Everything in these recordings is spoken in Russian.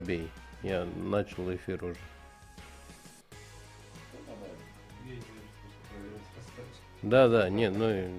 Бей. Я начал эфир уже. Да, нет, ну и...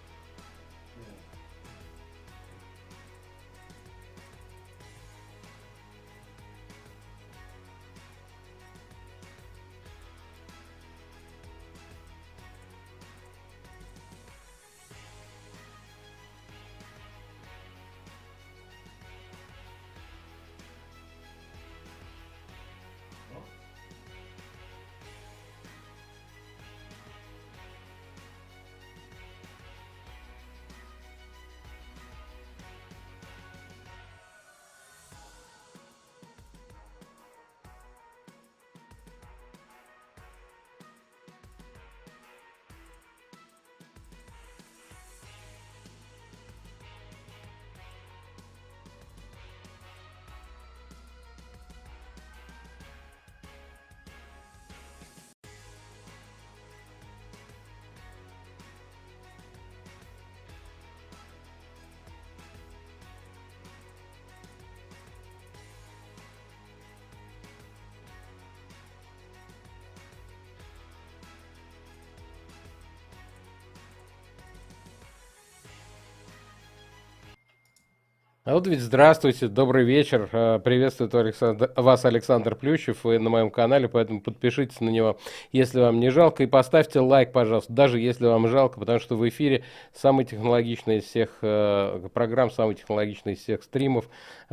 А вот ведь здравствуйте, добрый вечер. Приветствует вас Александр Плющев, вы на моем канале, поэтому подпишитесь на него, если вам не жалко, и поставьте лайк, пожалуйста, даже если вам жалко, потому что в эфире самый технологичный из всех программ, самый технологичный из всех стримов.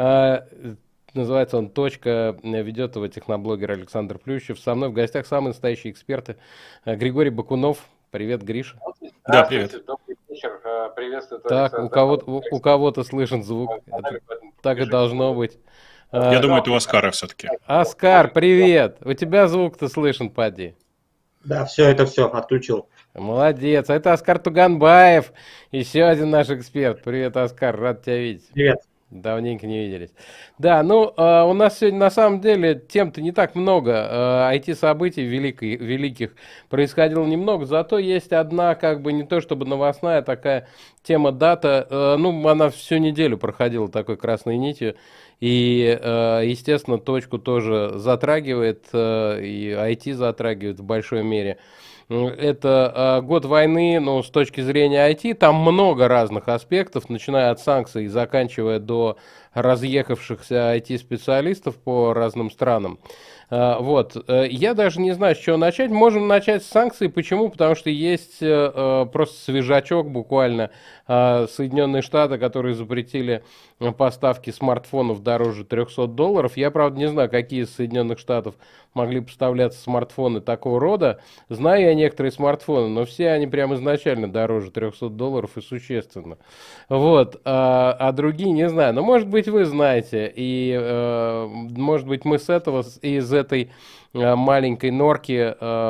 Называется он «Точка», ведет его техноблогер Александр Плющев. Со мной в гостях самые настоящие эксперты. Григорий Бакунов. Привет, Гриша. Да, привет. Добрый вечер. Приветствую. Так, у кого-то слышен звук. Так и должно быть. Я думаю, это у Оскара все-таки. Оскар, привет. У тебя звук-то слышен, поди. Да, все, отключил. Молодец. Это Оскар Туганбаев, еще один наш эксперт. Привет, Оскар, рад тебя видеть. Привет. Давненько не виделись. Да, ну, у нас сегодня на самом деле тем-то не так много. IT-событий великих происходило немного, зато есть одна, как бы не то чтобы новостная, такая тема дата. Ну, она всю неделю проходила такой красной нитью. И, естественно, точку тоже затрагивает, и IT затрагивает в большой мере. Это год войны, но с точки зрения IT, там много разных аспектов, начиная от санкций и заканчивая до разъехавшихся IT-специалистов по разным странам. Вот. Я даже не знаю, с чего начать. Можем начать с санкций. Почему? Потому что есть просто свежачок буквально. Соединенные Штаты, которые запретили поставки смартфонов дороже $300. Я, правда, не знаю, какие из Соединенных Штатов могли поставляться смартфоны такого рода. Знаю я некоторые смартфоны, но все они прямо изначально дороже $300 и существенно. Вот. А другие не знаю. Но, может быть, вы знаете. И, может быть, мы с этого, из этой маленькой норки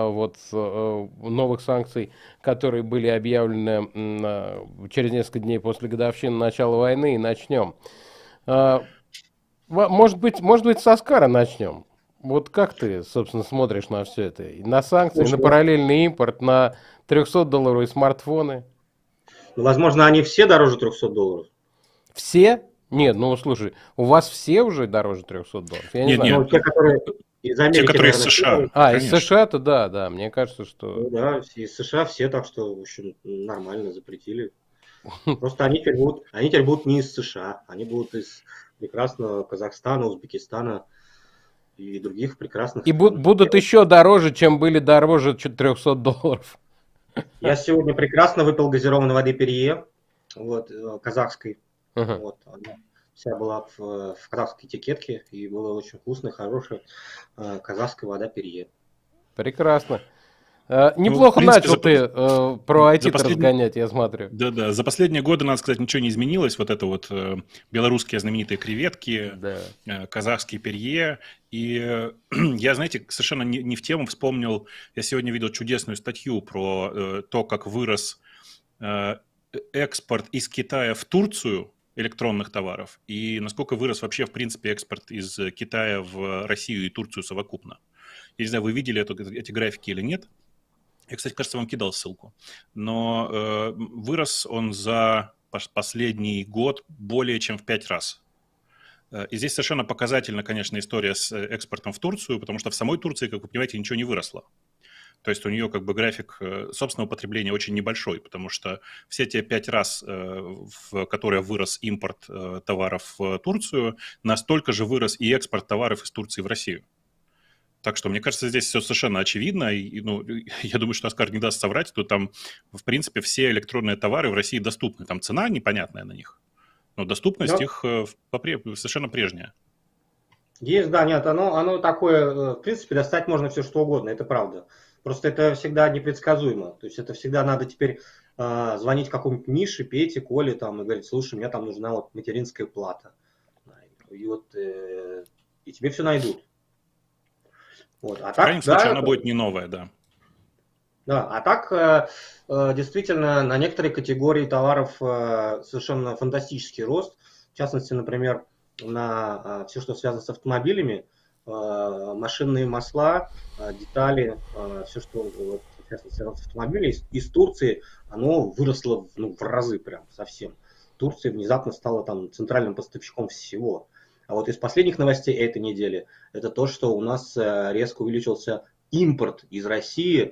новых санкций, которые были объявлены через несколько дней после годовщины начала войны, и начнем. Может быть, с Оскара начнем. Вот как ты, собственно, смотришь на все это? На санкции, на параллельный импорт, на $300 смартфоны? Возможно, они все дороже $300. Все? Нет, ну слушай, у вас все уже дороже $300? Я не знаю. Ну, те, которые из Америки, Те, которые из наверное, США. Из США-то да, мне кажется, что... Ну, да, из США все, так что, в общем, нормально запретили. Просто они теперь будут не из США, они будут из прекрасного Казахстана, Узбекистана и других прекрасных И стран. будут еще дороже, чем были дороже $300. Я сегодня прекрасно выпил газированной воды Перье, вот, казахской. Вот, она вся была в казахской этикетке, и была очень вкусная, хорошая казахская вода Перье. Прекрасно. Неплохо начал ты про IT разгонять, я смотрю. Да, за последние годы, надо сказать, ничего не изменилось. Вот это вот белорусские знаменитые креветки, казахские перье. И я, знаете, совершенно не в тему вспомнил. Я сегодня видел чудесную статью про то, как вырос экспорт из Китая в Турцию электронных товаров, и насколько вырос вообще, в принципе, экспорт из Китая в Россию и Турцию совокупно. Я не знаю, вы видели эти графики или нет. Я, кстати, кажется, вам кидал ссылку. Но вырос он за последний год более чем в 5 раз. И здесь совершенно показательна, конечно, история с экспортом в Турцию, потому что в самой Турции, как вы понимаете, ничего не выросло. То есть у нее как бы график собственного потребления очень небольшой, потому что все те 5 раз, в которые вырос импорт товаров в Турцию, настолько же вырос и экспорт товаров из Турции в Россию. Так что, мне кажется, здесь все совершенно очевидно. И, ну, я думаю, что Оскар не даст соврать, то там, в принципе, все электронные товары в России доступны. Там цена непонятная на них, но доступность их совершенно прежняя. Есть, да, нет, оно такое, в принципе, достать можно все что угодно, это правда. Просто это всегда непредсказуемо. То есть это всегда надо теперь звонить какому-нибудь Мише, Пете, Коле там, и говорить: слушай, мне там нужна вот материнская плата. И вот и тебе все найдут. Вот. А в крайнем случае, да, она будет не новая, да. Да, а так действительно на некоторые категории товаров совершенно фантастический рост. В частности, например, на все, что связано с автомобилями, машинные масла, детали, все, что связано с автомобилями, из Турции, оно выросло в разы прям совсем. Турция внезапно стала там центральным поставщиком всего. А вот из последних новостей этой недели, это то, что у нас резко увеличился импорт из России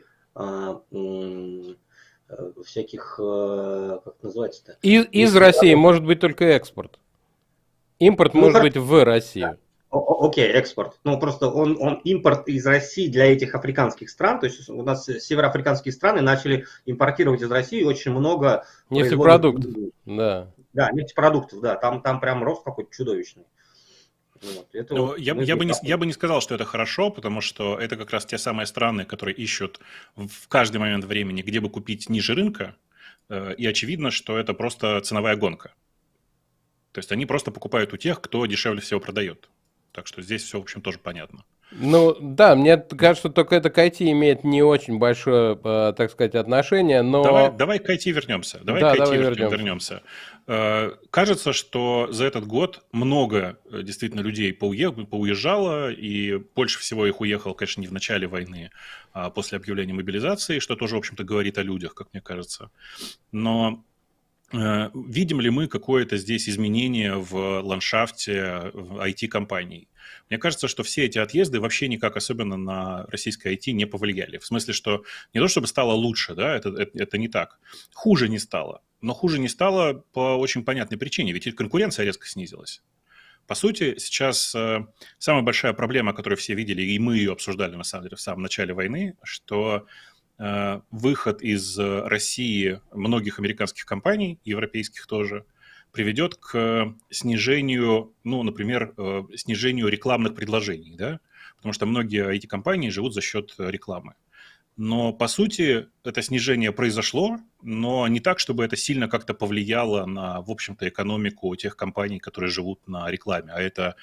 всяких, как называется-то? Из России может быть только экспорт. Импорт может быть в Россию. Окей, экспорт. Ну, просто он импорт из России для этих африканских стран. То есть у нас североафриканские страны начали импортировать из России очень много нефтепродуктов. Да. Да, нефтепродуктов, да. Там прям рост какой-то чудовищный. Вот, я бы не сказал, что это хорошо, потому что это как раз те самые страны, которые ищут в каждый момент времени, где бы купить ниже рынка, и очевидно, что это просто ценовая гонка. То есть они просто покупают у тех, кто дешевле всего продает. Так что здесь все, в общем, тоже понятно. Ну, да, мне кажется, только это к IT имеет не очень большое, так сказать, отношение, но... Давай к IT вернемся. Давай к IT вернемся. Кажется, что за этот год много действительно людей поуезжало, и больше всего их уехало, конечно, не в начале войны, а после объявления мобилизации, что тоже, в общем-то, говорит о людях, как мне кажется. Но... видим ли мы какое-то здесь изменение в ландшафте IT-компаний? Мне кажется, что все эти отъезды вообще никак особенно на российское IT не повлияли. В смысле, что не то чтобы стало лучше, да, это не так. Хуже не стало. Но хуже не стало по очень понятной причине, ведь конкуренция резко снизилась. По сути, сейчас самая большая проблема, которую все видели, и мы ее обсуждали, на самом деле, в самом начале войны, что... выход из России многих американских компаний, европейских тоже, приведет к снижению, ну, например, снижению рекламных предложений, да? Потому что многие IT-компании живут за счет рекламы. Но, по сути, это снижение произошло, но не так, чтобы это сильно как-то повлияло на, в общем-то, экономику тех компаний, которые живут на рекламе. А это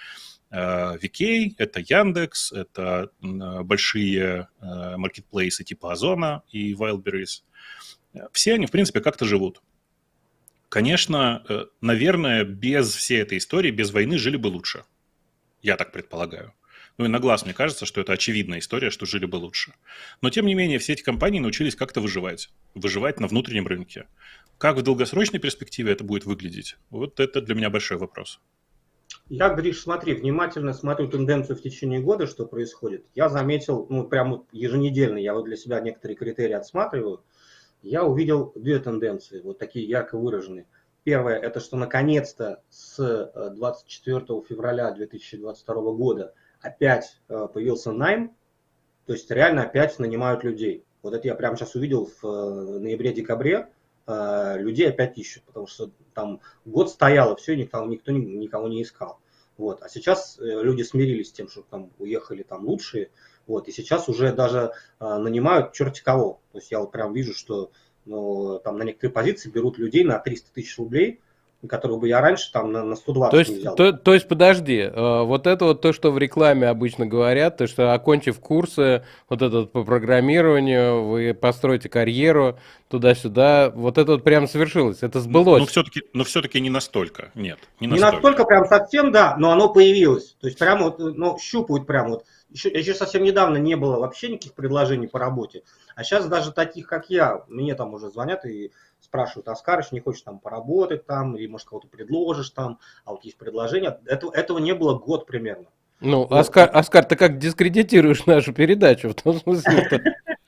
VK, это Яндекс, это большие маркетплейсы типа Озона и Wildberries. Все они, в принципе, как-то живут. Конечно, наверное, без всей этой истории, без войны жили бы лучше. Я так предполагаю. Ну и на глаз мне кажется, что это очевидная история, что жили бы лучше. Но, тем не менее, все эти компании научились как-то выживать. Выживать на внутреннем рынке. Как в долгосрочной перспективе это будет выглядеть? Вот это для меня большой вопрос. Я, Гриш, смотри, внимательно смотрю тенденцию в течение года, что происходит. Я заметил, ну, прямо еженедельно, я вот для себя некоторые критерии отсматриваю. Я увидел две тенденции, вот такие ярко выраженные. Первое, это что наконец-то с 24 февраля 2022 года опять появился найм, то есть реально опять нанимают людей. Вот это я прямо сейчас увидел в ноябре-декабре. Людей опять ищут, потому что там год стояло, все, никто никого не искал. Вот. А сейчас люди смирились с тем, что там уехали там лучшие, вот, и сейчас уже даже нанимают черти кого. То есть я вот прям вижу, что там на некоторые позиции берут людей на 300 тысяч рублей, которых бы я раньше там на 120 не взял. То есть, подожди, вот это вот то, что в рекламе обычно говорят, то, что окончив курсы вот этот по программированию, вы построите карьеру, туда-сюда. Вот это вот прям совершилось, это сбылось. Но все-таки не настолько, нет. Не настолько прям совсем, да, но оно появилось. То есть прямо вот, ну, щупают прямо вот. Еще совсем недавно не было вообще никаких предложений по работе. А сейчас даже таких, как я, мне там уже звонят и спрашивают: Оскарыч, не хочешь там поработать там, или может кого-то предложишь там, а вот есть предложение. Этого не было год примерно. Ну, вот. Оскар, ты как дискредитируешь нашу передачу, в том смысле, что...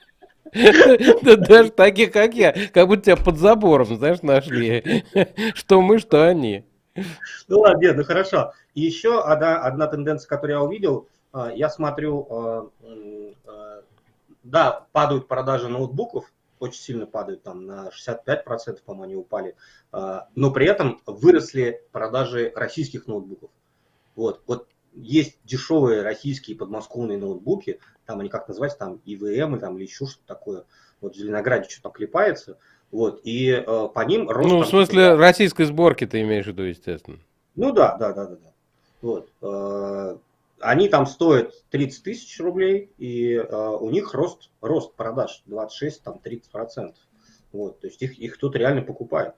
Даже таких, как я, как будто тебя под забором, знаешь, нашли. Что мы, что они. Ну ладно, нет, ну хорошо. И еще одна тенденция, которую я увидел, я смотрю, да, падают продажи ноутбуков, очень сильно падают, там на 65%, по-моему, они упали, но при этом выросли продажи российских ноутбуков. Вот есть дешевые российские подмосковные ноутбуки, там они как называются, там ИВМ там, или еще что-то такое, вот в Зеленограде что-то клепается, вот, и по ним рост... Ну, в смысле, российской сборки ты имеешь в виду, естественно. Ну да. Вот. Они там стоят 30 тысяч рублей, и у них рост продаж 26-30%. Вот, то есть их тут реально покупают.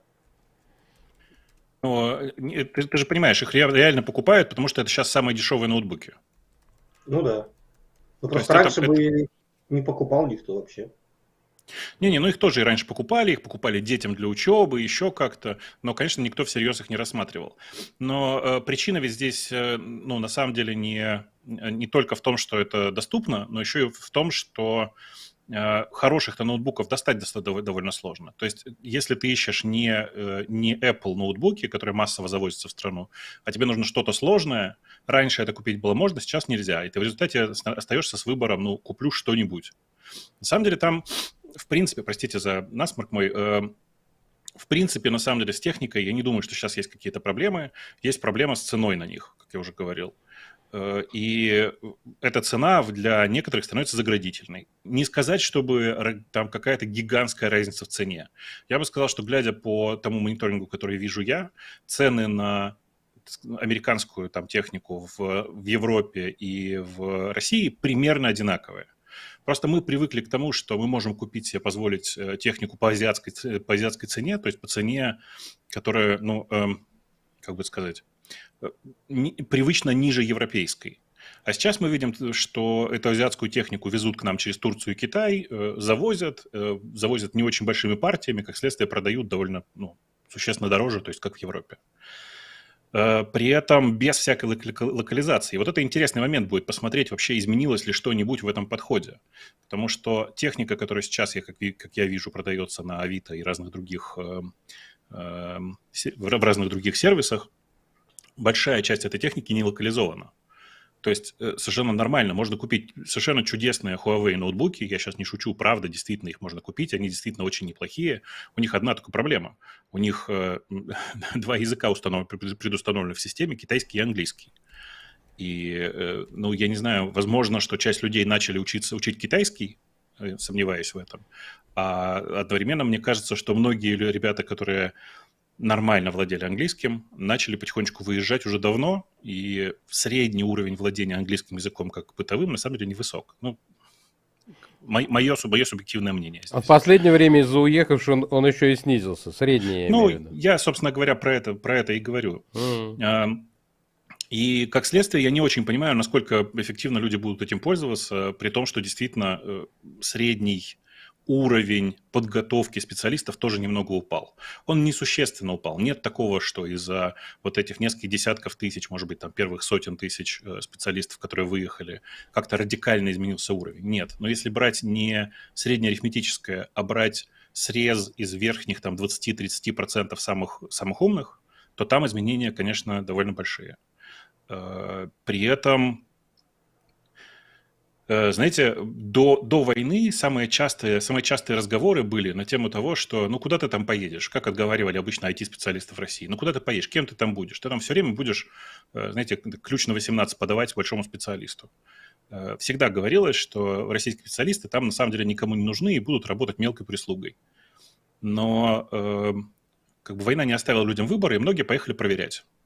Но ты же понимаешь, их реально покупают, потому что это сейчас самые дешевые ноутбуки. Ну да. Ну просто раньше бы не покупал никто вообще. Не, ну их тоже и раньше покупали, их покупали детям для учебы, еще как-то, но, конечно, никто всерьез их не рассматривал. Но причина ведь здесь, ну, на самом деле не только в том, что это доступно, но еще и в том, что хороших-то ноутбуков достать довольно сложно. То есть, если ты ищешь не Apple ноутбуки, которые массово завозятся в страну, а тебе нужно что-то сложное, раньше это купить было можно, сейчас нельзя. И ты в результате остаешься с выбором, ну, куплю что-нибудь. На самом деле там, в принципе, простите за насморк мой, в принципе, на самом деле, с техникой я не думаю, что сейчас есть какие-то проблемы. Есть проблема с ценой на них, как я уже говорил. И эта цена для некоторых становится заградительной. Не сказать, чтобы там какая-то гигантская разница в цене. Я бы сказал, что, глядя по тому мониторингу, который вижу я, цены на американскую там технику в Европе и в России примерно одинаковые. Просто мы привыкли к тому, что мы можем купить себе, позволить технику по азиатской цене, то есть по цене, которая, ну, как бы сказать, привычно ниже европейской. А сейчас мы видим, что эту азиатскую технику везут к нам через Турцию и Китай, завозят не очень большими партиями, как следствие продают довольно, ну, существенно дороже, то есть как в Европе. При этом без всякой локализации. Вот это интересный момент будет, посмотреть, вообще изменилось ли что-нибудь в этом подходе. Потому что техника, которая сейчас, как я вижу, продается на Авито и разных других, в разных других сервисах, большая часть этой техники не локализована. То есть совершенно нормально. Можно купить совершенно чудесные Huawei ноутбуки. Я сейчас не шучу, правда, действительно их можно купить. Они действительно очень неплохие. У них одна только проблема. У них два языка предустановлены в системе, китайский и английский. И, ну, я не знаю, возможно, что часть людей начали учить китайский, сомневаюсь в этом. А одновременно мне кажется, что многие ребята, которые нормально владели английским, начали потихонечку выезжать уже давно, и средний уровень владения английским языком как бытовым на самом деле невысок. Ну, мое субъективное мнение. А в последнее время из-за уехавшего он еще и снизился, средний. Ну, я, собственно говоря, про это и говорю. И, как следствие, я не очень понимаю, насколько эффективно люди будут этим пользоваться, при том, что действительно средний уровень подготовки специалистов тоже немного упал. Он несущественно упал. Нет такого, что из-за вот этих нескольких десятков тысяч, может быть, там первых сотен тысяч специалистов, которые выехали, как-то радикально изменился уровень. Нет. Но если брать не среднеарифметическое, а брать срез из верхних там 20-30% самых умных, то там изменения, конечно, довольно большие. При этом, знаете, до войны самые частые разговоры были на тему того, что ну куда ты там поедешь, как отговаривали обычно IT-специалистов в России, ну куда ты поедешь, кем ты там будешь, ты там все время будешь, знаете, ключ на 18 подавать большому специалисту. Всегда говорилось, что российские специалисты там на самом деле никому не нужны и будут работать мелкой прислугой. Но как бы война не оставила людям выбора, и многие поехали проверять.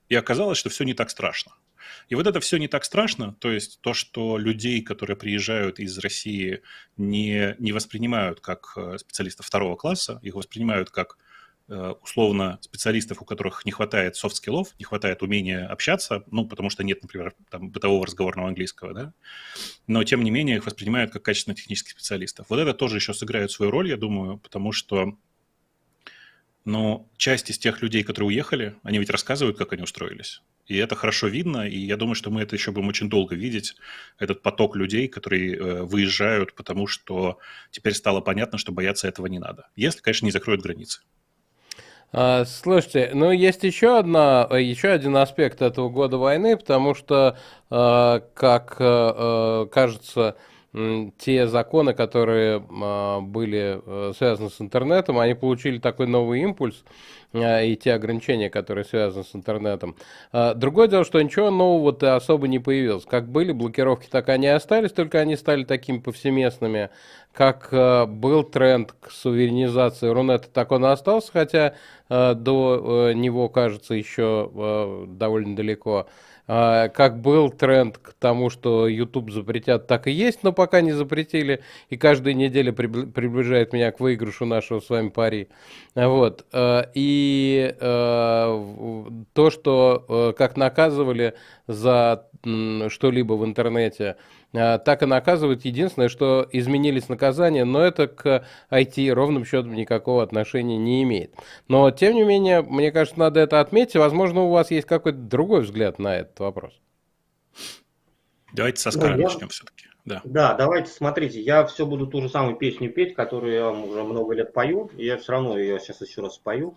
и оказалось, что все не так страшно. И вот это все не так страшно, то есть то, что людей, которые приезжают из России, не воспринимают как специалистов второго класса, их воспринимают как условно специалистов, у которых не хватает софт-скиллов, не хватает умения общаться, ну, потому что нет, например, там, бытового разговорного английского, да, но, тем не менее, их воспринимают как качественно технических специалистов. Вот это тоже еще сыграет свою роль, я думаю, потому что, ну, часть из тех людей, которые уехали, они ведь рассказывают, как они устроились. И это хорошо видно, и я думаю, что мы это еще будем очень долго видеть, этот поток людей, которые выезжают, потому что теперь стало понятно, что бояться этого не надо. Если, конечно, не закроют границы. Слушайте, ну есть еще один аспект этого года войны, потому что, как кажется, те законы, которые были связаны с интернетом, они получили такой новый импульс, и те ограничения, которые связаны с интернетом. Другое дело, что ничего нового-то особо не появилось. Как были блокировки, так они и остались, только они стали такими повсеместными. Как был тренд к суверенизации Рунета, так он и остался, хотя до него, кажется, еще довольно далеко. Как был тренд к тому, что YouTube запретят, так и есть, но пока не запретили, и каждая неделя приближает меня к выигрышу нашего с вами пари. Вот. И то, что как наказывали за что-либо в интернете, так и наказывают. Единственное, что изменились наказания, но это к IT ровным счетом никакого отношения не имеет. Но, тем не менее, мне кажется, надо это отметить. Возможно, у вас есть какой-то другой взгляд на этот вопрос. Давайте со Оскара начнем все-таки. Да, давайте, смотрите, я все буду ту же самую песню петь, которую я вам уже много лет пою, и я все равно ее сейчас еще раз спою.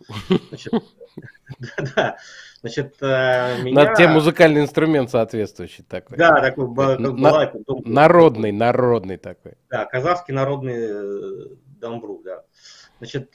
Значит, на тем музыкальный инструмент соответствующий такой. Да, такой народный такой. Да, казахский народный дамбру, да. Значит,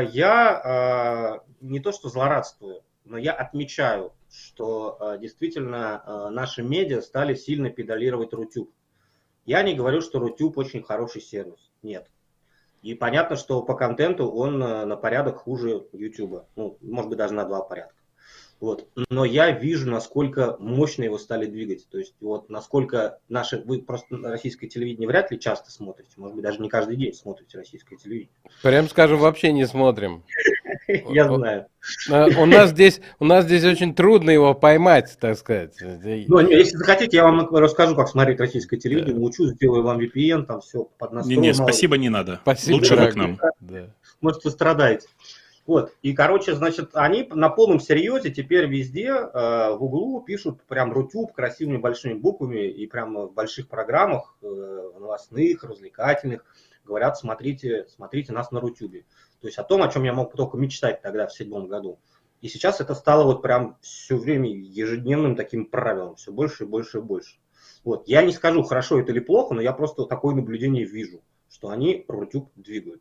я не то что злорадствую, но я отмечаю, что действительно наши медиа стали сильно педалировать Рутюб. Я не говорю, что Рутюб очень хороший сервис. Нет. И понятно, что по контенту он на порядок хуже Ютуба. Ну, может быть, даже на 2 порядка. Вот. Но я вижу, насколько мощно его стали двигать. То есть, вот насколько вы просто российское телевидение вряд ли часто смотрите. Может быть, даже не каждый день смотрите российское телевидение. Прям скажем, вообще не смотрим. Я знаю. У нас здесь очень трудно его поймать, так сказать. Ну, если захотите, я вам расскажу, как смотреть российское телевидение. Научу, сделаю вам VPN, там все под настрой. Не, спасибо, не надо. Спасибо, лучше вы к нам. Может, вы страдаете. Вот, и, короче, значит, они на полном серьезе теперь везде в углу пишут прям Рутюб красивыми большими буквами и прям в больших программах, новостных, развлекательных, говорят, смотрите нас на Рутюбе. То есть о том, о чем я мог только мечтать тогда, в 2007 году. И сейчас это стало вот прям все время ежедневным таким правилом, все больше и больше и больше. Вот, я не скажу, хорошо это или плохо, но я просто такое наблюдение вижу, что они Рутюб двигают.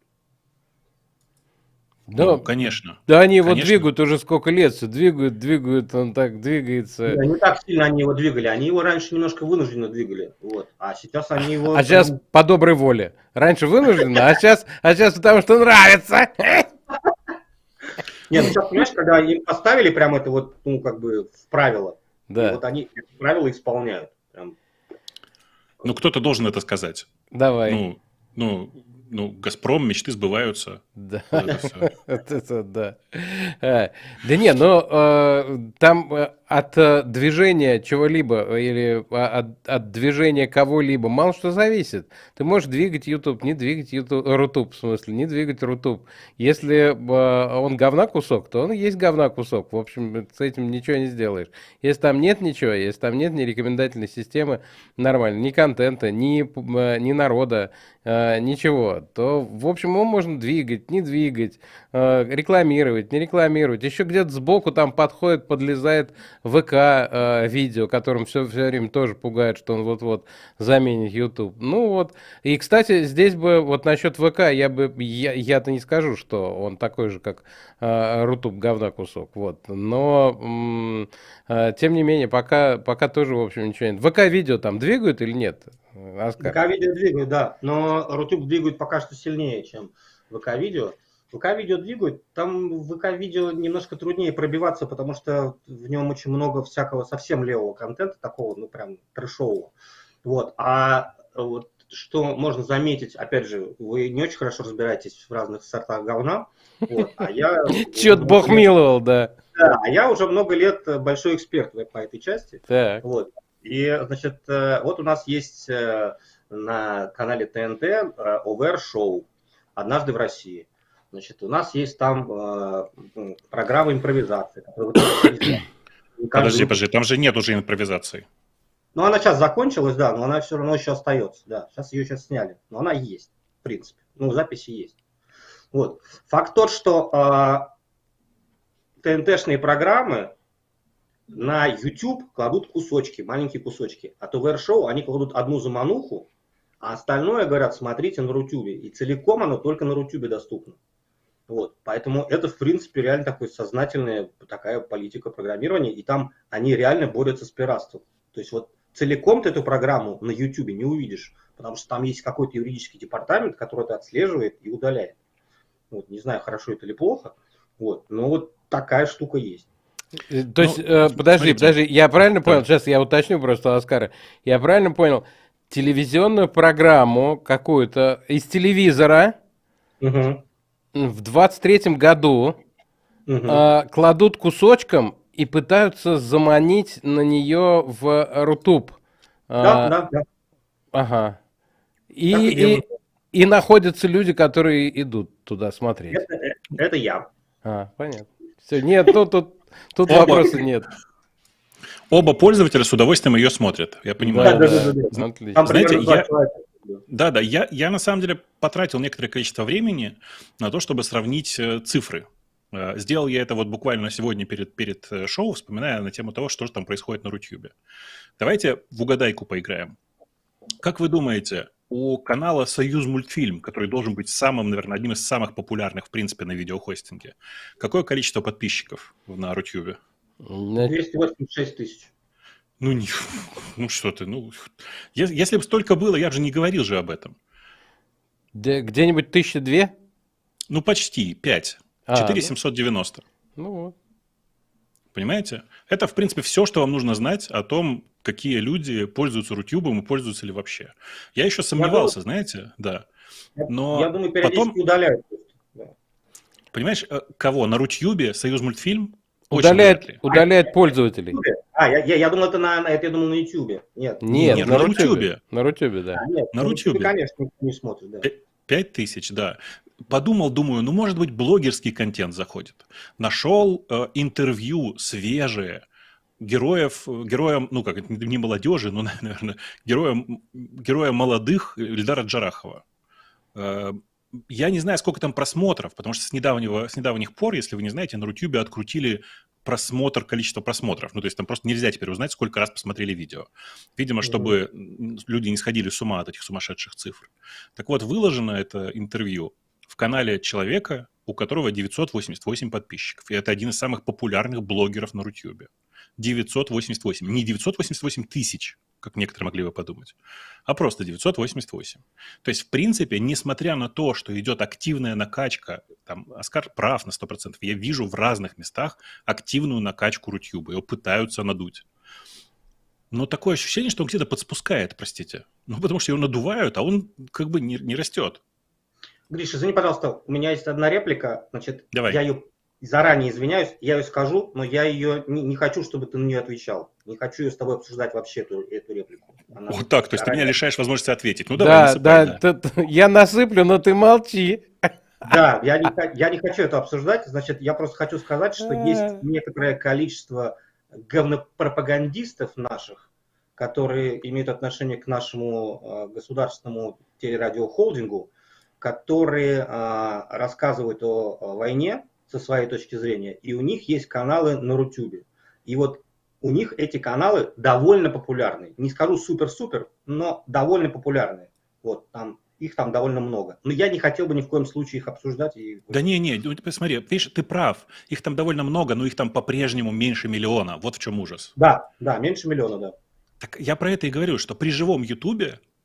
Да, ну, конечно. Да, они его двигают уже сколько лет, все двигают, он так двигается. Да, не так сильно они его двигали, они его раньше немножко вынужденно двигали, вот, а сейчас они его... А сейчас по доброй воле. Раньше вынужденно, а сейчас потому что нравится. Нет, ну сейчас, понимаешь, когда им поставили прям это вот, ну, как бы в правило, да. И вот они эти правила исполняют. Прям. Ну, кто-то должен это сказать. Давай. Ну, «Газпром», мечты сбываются. Да, это да. Да не, но там от движения чего-либо или от движения кого-либо мало что зависит. Ты можешь двигать YouTube, не двигать Рутуб, в смысле, не двигать Рутуб. Если он говна кусок, то он и есть говна кусок. В общем, с этим ничего не сделаешь. Если там нет ничего, если там нет ни рекомендательной системы, нормально, ни контента, ни народа, ничего, то, в общем, его можно двигать, не двигать, рекламировать, не рекламировать. Еще где-то сбоку там подходит, подлезает ВК видео, которым все время тоже пугает, что он вот-вот заменит YouTube. Ну вот. И, кстати, здесь бы вот насчет ВК я-то не скажу, что он такой же, как Рутуб, говна кусок. Вот. Но, тем не менее, пока тоже, в общем, ничего нет. ВК-видео там двигают или нет? ВК-видео двигают, да. Но Рутуб двигают пока что сильнее, чем ВК-видео. ВК-видео двигают, там в ВК-видео немножко труднее пробиваться, потому что в нем очень много всякого совсем левого контента, такого, ну, прям трэшового. Вот. А вот что можно заметить, опять же, вы не очень хорошо разбираетесь в разных сортах говна, вот, а я... Чё-то Бог миловал, да. Да, а я уже много лет большой эксперт по этой части. Так. Вот. И, значит, вот у нас есть на канале ТНТ ОВР-шоу «Однажды в России». Значит, у нас есть там программа импровизации. Подожди, там же нет уже импровизации. Ну, она сейчас закончилась, да, но она все равно еще остается. Да, ее сейчас сняли, но она есть, в принципе. Ну, записи есть. Вот. Факт тот, что ТНТ-шные программы на YouTube кладут кусочки, маленькие кусочки. А ОВР-шоу они кладут одну замануху, а остальное, говорят, смотрите на Рутюбе. И целиком оно только на Рутюбе доступно. Вот. Поэтому это, в принципе, реально такая сознательная такая политика программирования. И там они реально борются с пиратством. То есть вот целиком ты эту программу на YouTube не увидишь, потому что там есть какой-то юридический департамент, который это отслеживает и удаляет. Вот. Не знаю, хорошо это или плохо, вот. Но вот такая штука есть. То есть, подожди, я правильно понял, сейчас я уточню просто у Оскара, я правильно понял, телевизионную программу какую-то из телевизора в 23-м году кладут кусочком и пытаются заманить на нее в Рутуб. Да. Ага. И находятся люди, которые идут туда смотреть. Это я. Понятно. Все, нет, тут вопроса нет. Оба пользователя с удовольствием ее смотрят, я понимаю. Да. Отлично. Знаете, я на самом деле потратил некоторое количество времени на то, чтобы сравнить цифры. Сделал я это вот буквально сегодня перед шоу, вспоминая на тему того, что же там происходит на Рутюбе. Давайте в угадайку поиграем. Как вы думаете, у канала «Союз мультфильм», который должен быть самым, наверное, одним из самых популярных, в принципе, на видеохостинге, какое количество подписчиков на Рутюбе? 286 тысяч. Ну что ты, если бы столько было, я же не говорил же об этом. Где-нибудь 1002? Ну, почти, 5. 4790. Ну вот. Понимаете? Это, в принципе, все, что вам нужно знать о том, какие люди пользуются Рутюбом и пользуются ли вообще. Я еще сомневался, знаете, да. Но я думаю, периодически удаляют. Понимаешь, кого? На Рутюбе «Союз мультфильм» удаляет пользователей. Я думал, я думал на Ютубе. Нет, на Рутюбе. На Рутюбе, да. Нет, на Рутюбе, конечно, никто не смотрит, да. 5000, да. Думаю, может быть, блогерский контент заходит. Нашел интервью свежие героям, ну как, не молодежи, но, наверное, героя молодых Ильдара Джарахова. Я не знаю, сколько там просмотров, потому что с недавних пор, если вы не знаете, на Рутюбе открутили количество просмотров. Ну, то есть там просто нельзя теперь узнать, сколько раз посмотрели видео. Видимо, чтобы люди не сходили с ума от этих сумасшедших цифр. Так вот, выложено это интервью в канале человека, у которого 988 подписчиков. И это один из самых популярных блогеров на Рутюбе. 988. Не 988 тысяч, как некоторые могли бы подумать, а просто 988. То есть, в принципе, несмотря на то, что идет активная накачка, там, Оскар прав на 100%, я вижу в разных местах активную накачку Рутюба, его пытаются надуть. Но такое ощущение, что он где-то подспускает, простите. Ну, потому что его надувают, а он как бы не растет. Гриша, извини, пожалуйста, у меня есть одна реплика, значит, Давай. Я ее заранее извиняюсь, я ее скажу, но я ее не хочу, чтобы ты на нее отвечал. Не хочу ее с тобой обсуждать вообще, эту реплику. Вот так, то есть ты меня лишаешь возможности ответить. Ну давай, насыпай. Да, я насыплю, но ты молчи. Да, я не хочу это обсуждать, значит, я просто хочу сказать, что есть некоторое количество говнопропагандистов наших, которые имеют отношение к нашему государственному телерадиохолдингу, которые рассказывают о войне со своей точки зрения, и у них есть каналы на Рутюбе. И вот у них эти каналы довольно популярны. Не скажу супер-супер, но довольно популярны. Вот, их там довольно много. Но я не хотел бы ни в коем случае их обсуждать. Да не, посмотри, видишь, ты прав. Их там довольно много, но их там по-прежнему меньше миллиона. Вот в чем ужас. Да, меньше миллиона, да. Так я про это и говорю, что при живом Ютубе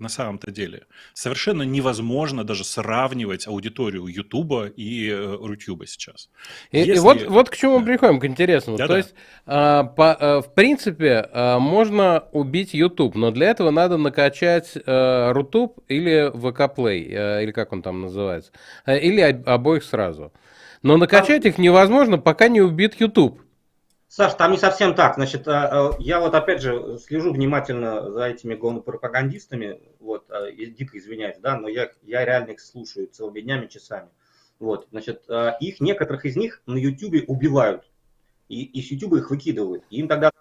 на самом-то деле. Совершенно невозможно даже сравнивать аудиторию Ютуба и Рутюба сейчас. И вот к чему мы приходим, к интересному. То есть, в принципе, можно убить YouTube, но для этого надо накачать Рутуб или ВК Play, или как он там называется, или обоих сразу. Но накачать их невозможно, пока не убит YouTube. Саш, там не совсем так. Значит, я вот опять же слежу внимательно за этими гомопропагандистами, вот, дико извиняюсь, да, но я реально их слушаю целыми днями, часами. Вот, значит, некоторых из них на Ютубе убивают, и с Ютуба их выкидывают. И им тогда...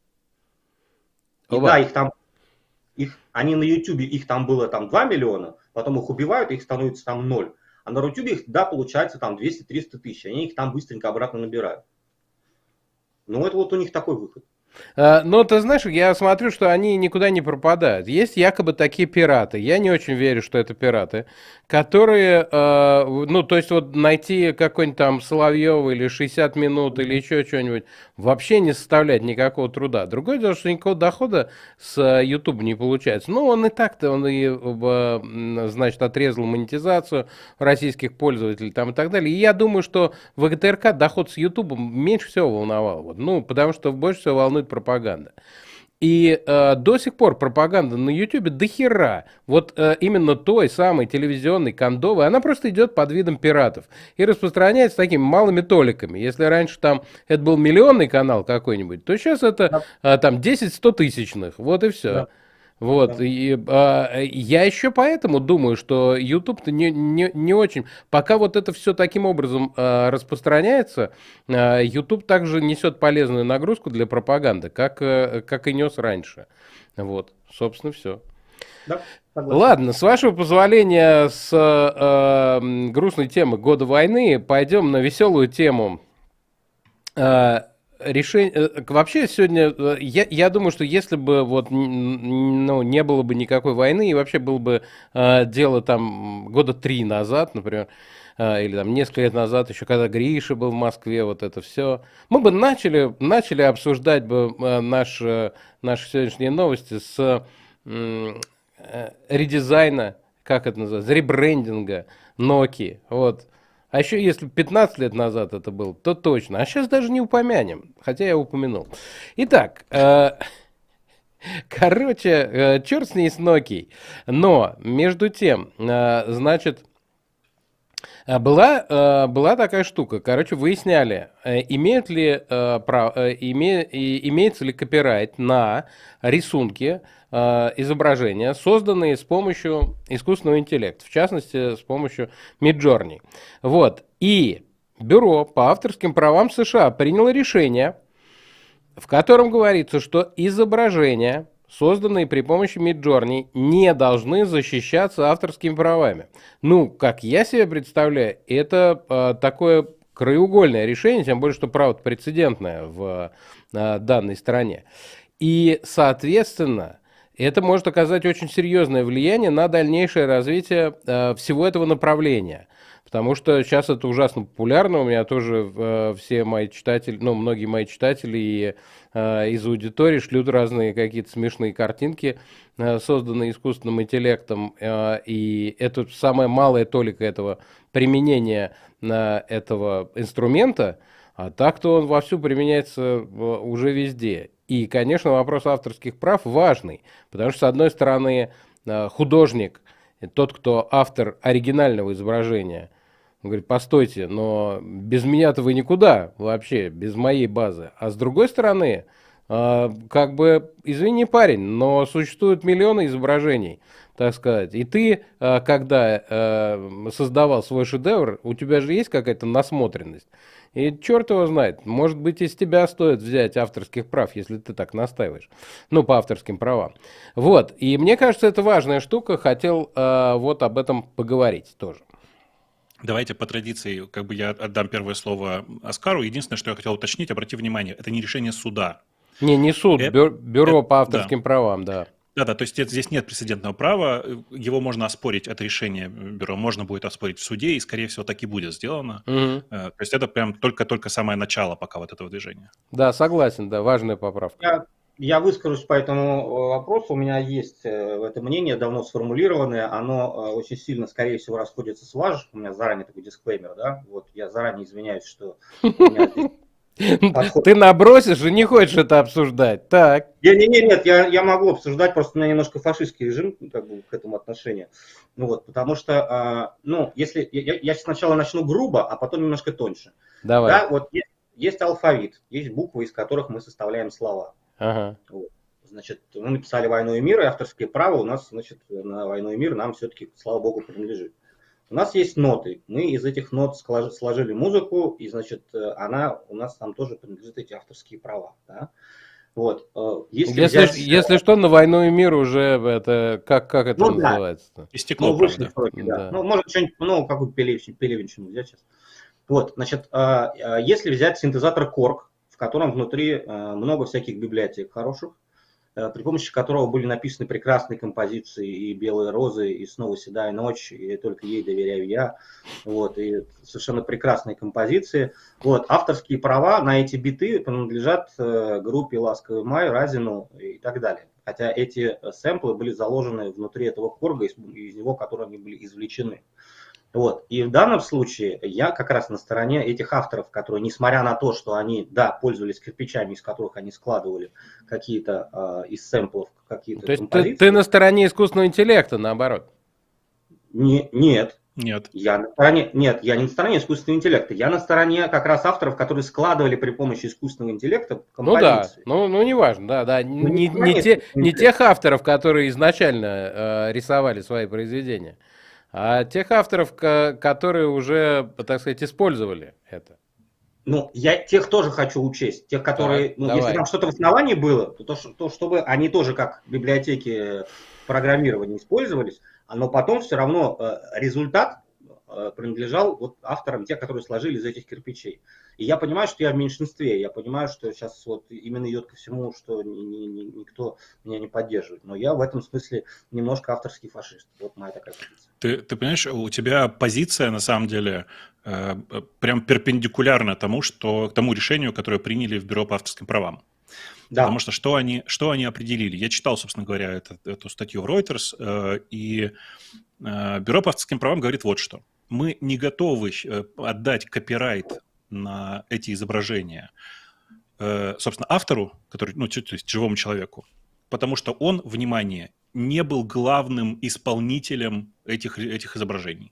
И да, они на Ютубе, их там было там 2 миллиона, потом их убивают, их становится там 0. А на Рутюбе их, да, получается там 200-300 тысяч, они их там быстренько обратно набирают. Ну, это вот у них такой выход. Но ты знаешь, я смотрю, что они никуда не пропадают. Есть якобы такие пираты. Я не очень верю, что это пираты, которые, ну, то есть вот найти какой-нибудь там Соловьева или 60 минут или еще что-нибудь вообще не составляет никакого труда. Другое дело, что никакого дохода с YouTube не получается. Ну, он и так-то, он и, значит, отрезал монетизацию российских пользователей там и так далее. И я думаю, что ВГТРК доход с YouTube меньше всего волновал. Вот. Ну, потому что больше всего волнует пропаганда. И до сих пор пропаганда на Ютубе до хера, вот именно той самой телевизионной, кондовой, она просто идет под видом пиратов и распространяется такими малыми толиками. Если раньше там это был миллионный канал какой-нибудь, то сейчас это там 10-100 тысячных, вот и все. Да. Вот, и я еще поэтому думаю, что YouTube-то не очень... Пока вот это все таким образом распространяется, YouTube также несет полезную нагрузку для пропаганды, как и нес раньше. Вот, собственно, все. Да, ладно, с вашего позволения, с грустной темы года войны пойдем на веселую тему. Вообще сегодня, я думаю, что если бы вот, ну, не было бы никакой войны, и вообще было бы дело там года 3 назад, например, или там несколько лет назад, еще когда Гриша был в Москве, вот это все, мы бы начали обсуждать бы наши сегодняшние новости с редизайна, как это называется, ребрендинга Nokia, вот. А еще если 15 лет назад это было, то точно. А сейчас даже не упомянем, хотя я упомянул. Итак, короче, черт с ней с Nokia. Но, между тем, значит, была такая штука. Короче, выясняли, имеется ли копирайт на рисунки, изображения, созданные с помощью искусственного интеллекта, в частности, с помощью Midjourney. Вот. И Бюро по авторским правам США приняло решение, в котором говорится, что изображения, созданные при помощи Midjourney, не должны защищаться авторскими правами. Ну, как я себе представляю, это такое краеугольное решение, тем более, что право прецедентное в данной стране. И, соответственно, это может оказать очень серьезное влияние на дальнейшее развитие всего этого направления. Потому что сейчас это ужасно популярно. У меня тоже все мои читатели, ну, многие мои читатели и из аудитории шлют разные какие-то смешные картинки, созданные искусственным интеллектом. И это самая малая толика этого применения этого инструмента. А так-то он вовсю применяется уже везде. И, конечно, вопрос авторских прав важный, потому что, с одной стороны, художник, тот, кто автор оригинального изображения, он говорит, постойте, но без меня-то вы никуда вообще, без моей базы. А с другой стороны, как бы, извини, парень, но существуют миллионы изображений, так сказать. И ты, когда создавал свой шедевр, у тебя же есть какая-то насмотренность. И черт его знает, может быть, из тебя стоит взять авторских прав, если ты так настаиваешь. Ну, по авторским правам. Вот, и мне кажется, это важная штука, хотел вот об этом поговорить тоже. Давайте по традиции, как бы я отдам первое слово Оскару. Единственное, что я хотел уточнить, обрати внимание, это не решение суда. Не суд, бюро по авторским правам, да. Да, то есть здесь нет прецедентного права, его можно оспорить, это решение бюро можно будет оспорить в суде, и, скорее всего, так и будет сделано. То есть это прям только самое начало пока вот этого движения. Да, согласен, да, важная поправка. Я выскажусь по этому вопросу. У меня есть это мнение, давно сформулированное. Оно очень сильно, скорее всего, расходится с вашим. У меня заранее такой дисклеймер, да. Вот я заранее извиняюсь, что у меня здесь подход. Ты набросишь и не хочешь это обсуждать. Так. Нет, я могу обсуждать, просто у меня немножко фашистский режим как бы, к этому отношению. Ну вот, потому что, если я сначала начну грубо, а потом немножко тоньше. Давай. Да, вот есть алфавит, есть буквы, из которых мы составляем слова. Ага. Вот. Значит, мы написали «Войну и мир», и авторские права у нас, значит, на «Войну и мир» нам все-таки, слава богу, принадлежит. У нас есть ноты. Мы из этих нот сложили музыку, и, значит, она у нас там тоже принадлежит, эти авторские права. Да? Вот. Если что, на «Войну и мир» уже это, как это называется-то? Истекло, вышли сроки, да. Может, что-нибудь, какую-то пелевинщину взять сейчас. Вот, значит, если взять синтезатор Korg, в котором внутри много всяких библиотек хороших, при помощи которого были написаны прекрасные композиции и «Белые розы», и «Снова седая ночь», и «Только ей доверяю я», вот, и совершенно прекрасные композиции. Вот, авторские права на эти биты принадлежат группе «Ласковый май», Разину и так далее. Хотя эти сэмплы были заложены внутри этого корга, из него, которые они были извлечены. Вот. И в данном случае я как раз на стороне этих авторов, которые, несмотря на то, что они, да, пользовались кирпичами, из которых они складывали какие-то из сэмплов, какие-то композиции. Есть ты на стороне искусственного интеллекта, наоборот? Нет. Я не на стороне искусственного интеллекта. Я на стороне как раз авторов, которые складывали при помощи искусственного интеллекта композиции. Ну неважно, да. Не тех авторов, которые изначально рисовали свои произведения, а тех авторов, которые уже, так сказать, использовали это. Ну, я тех тоже хочу учесть. Тех, которые, если там что-то в основании было, то чтобы они тоже как библиотеки программирования использовались, но потом все равно результат принадлежал вот авторам, те, которые сложили из этих кирпичей. И я понимаю, что я в меньшинстве, я понимаю, что сейчас вот именно идет ко всему, что никто меня не поддерживает. Но я в этом смысле немножко авторский фашист. Вот моя такая позиция. Ты понимаешь, у тебя позиция на самом деле прям перпендикулярна тому решению, которое приняли в Бюро по авторским правам. Да. Потому что что они определили? Я читал, собственно говоря, эту статью в Reuters, и Бюро по авторским правам говорит вот что. Мы не готовы отдать копирайт на эти изображения, собственно, автору, который, то есть живому человеку, потому что он, внимание, не был главным исполнителем этих изображений.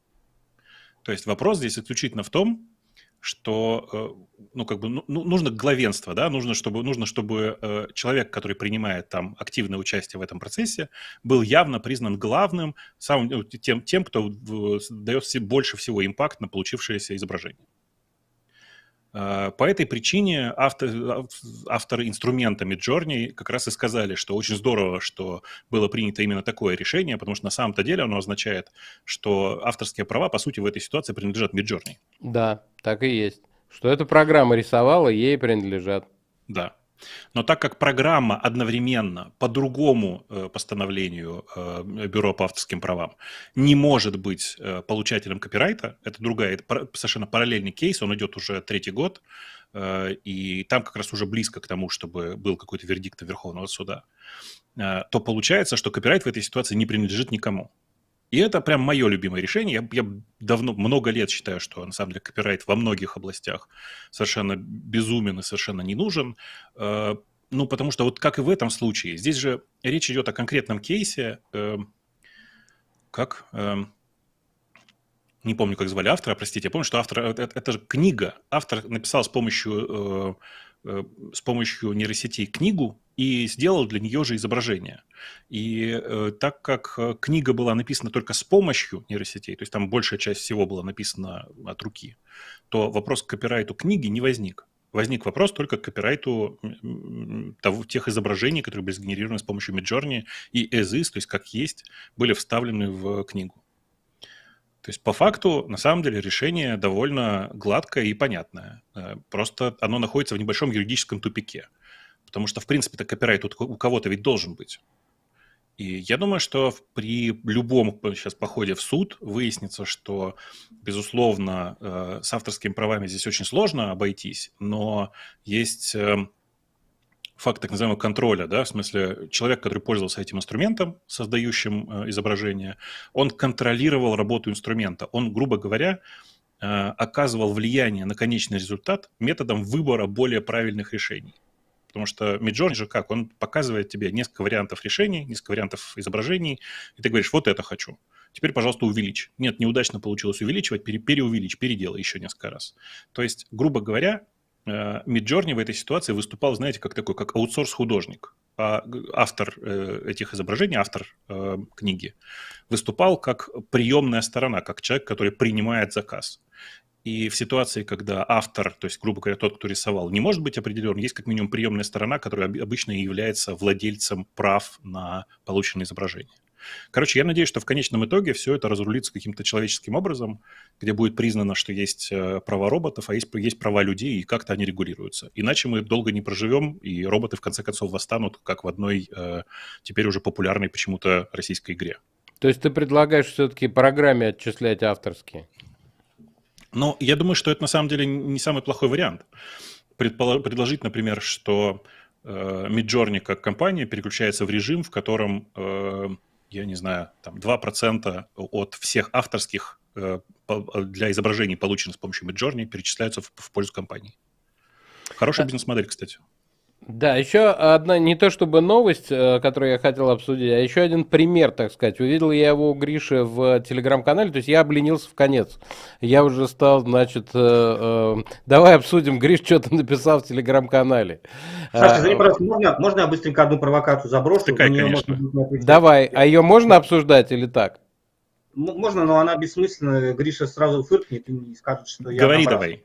То есть вопрос здесь исключительно в том, что нужно главенство, да, нужно, чтобы человек, который принимает там активное участие в этом процессе, был явно признан главным, тем, кто дает больше всего импакт на получившееся изображение. По этой причине авторы инструмента Midjourney как раз и сказали, что очень здорово, что было принято именно такое решение, потому что на самом-то деле оно означает, что авторские права, по сути, в этой ситуации принадлежат Midjourney. Да, так и есть. Что эта программа рисовала, ей принадлежат. Да. Но так как программа одновременно по другому постановлению Бюро по авторским правам не может быть получателем копирайта, это другая, совершенно параллельный кейс, он идет уже 3-й год, и там как раз уже близко к тому, чтобы был какой-то вердикт Верховного суда, то получается, что копирайт в этой ситуации не принадлежит никому. И это прям мое любимое решение. Я много лет считаю, что на самом деле копирайт во многих областях совершенно безумен и совершенно не нужен. Потому что вот как и в этом случае, здесь же речь идет о конкретном кейсе, не помню, как звали автора, простите, я помню, что автор, это же книга. Автор написал с помощью нейросетей книгу и сделал для нее же изображение. И так как книга была написана только с помощью нейросетей, то есть там большая часть всего была написана от руки, то вопрос к копирайту книги не возник. Возник вопрос только к копирайту тех изображений, которые были сгенерированы с помощью Midjourney и as is, то есть как есть, были вставлены в книгу. То есть по факту, на самом деле, решение довольно гладкое и понятное. Просто оно находится в небольшом юридическом тупике. Потому что, в принципе-то, копирайт у кого-то ведь должен быть. И я думаю, что при любом сейчас походе в суд выяснится, что, безусловно, с авторскими правами здесь очень сложно обойтись, но есть факт так называемого контроля, да, в смысле человек, который пользовался этим инструментом, создающим изображение, он контролировал работу инструмента. Он, грубо говоря, оказывал влияние на конечный результат методом выбора более правильных решений. Потому что Midjourney же как? Он показывает тебе несколько вариантов решений, несколько вариантов изображений, и ты говоришь, вот это хочу. Теперь, пожалуйста, увеличь. Нет, неудачно получилось увеличивать, переувеличь, переделай еще несколько раз. То есть, грубо говоря, Midjourney в этой ситуации выступал, знаете, как такой, как аутсорс-художник. А автор этих изображений, автор книги, выступал как приемная сторона, как человек, который принимает заказ. И в ситуации, когда автор, то есть, грубо говоря, тот, кто рисовал, не может быть определен, есть как минимум приемная сторона, которая обычно является владельцем прав на полученное изображение. Короче, я надеюсь, что в конечном итоге все это разрулится каким-то человеческим образом, где будет признано, что есть права роботов, а есть права людей, и как-то они регулируются. Иначе мы долго не проживем, и роботы в конце концов восстанут, как в одной теперь уже популярной почему-то российской игре. То есть ты предлагаешь все-таки программе отчислять авторские? Но я думаю, что это на самом деле не самый плохой вариант. Предложить, например, что Midjourney как компания переключается в режим, в котором, я не знаю, там 2% от всех авторских для изображений, полученных с помощью Midjourney, перечисляются в пользу компании. Хорошая бизнес-модель, кстати. Да, еще одна, не то чтобы новость, которую я хотел обсудить, а еще один пример, так сказать. Увидел я его у Гриши в телеграм-канале, то есть я обленился в конец. Я уже стал, значит, давай обсудим, Гриш, что ты написал в телеграм-канале. Саша, извини, пожалуйста, можно я быстренько одну провокацию заброшу? Такая, конечно. Давай, а ее можно обсуждать или так? Можно, но она бессмысленна. Гриша сразу фыркнет и скажет, что я... Говори давай.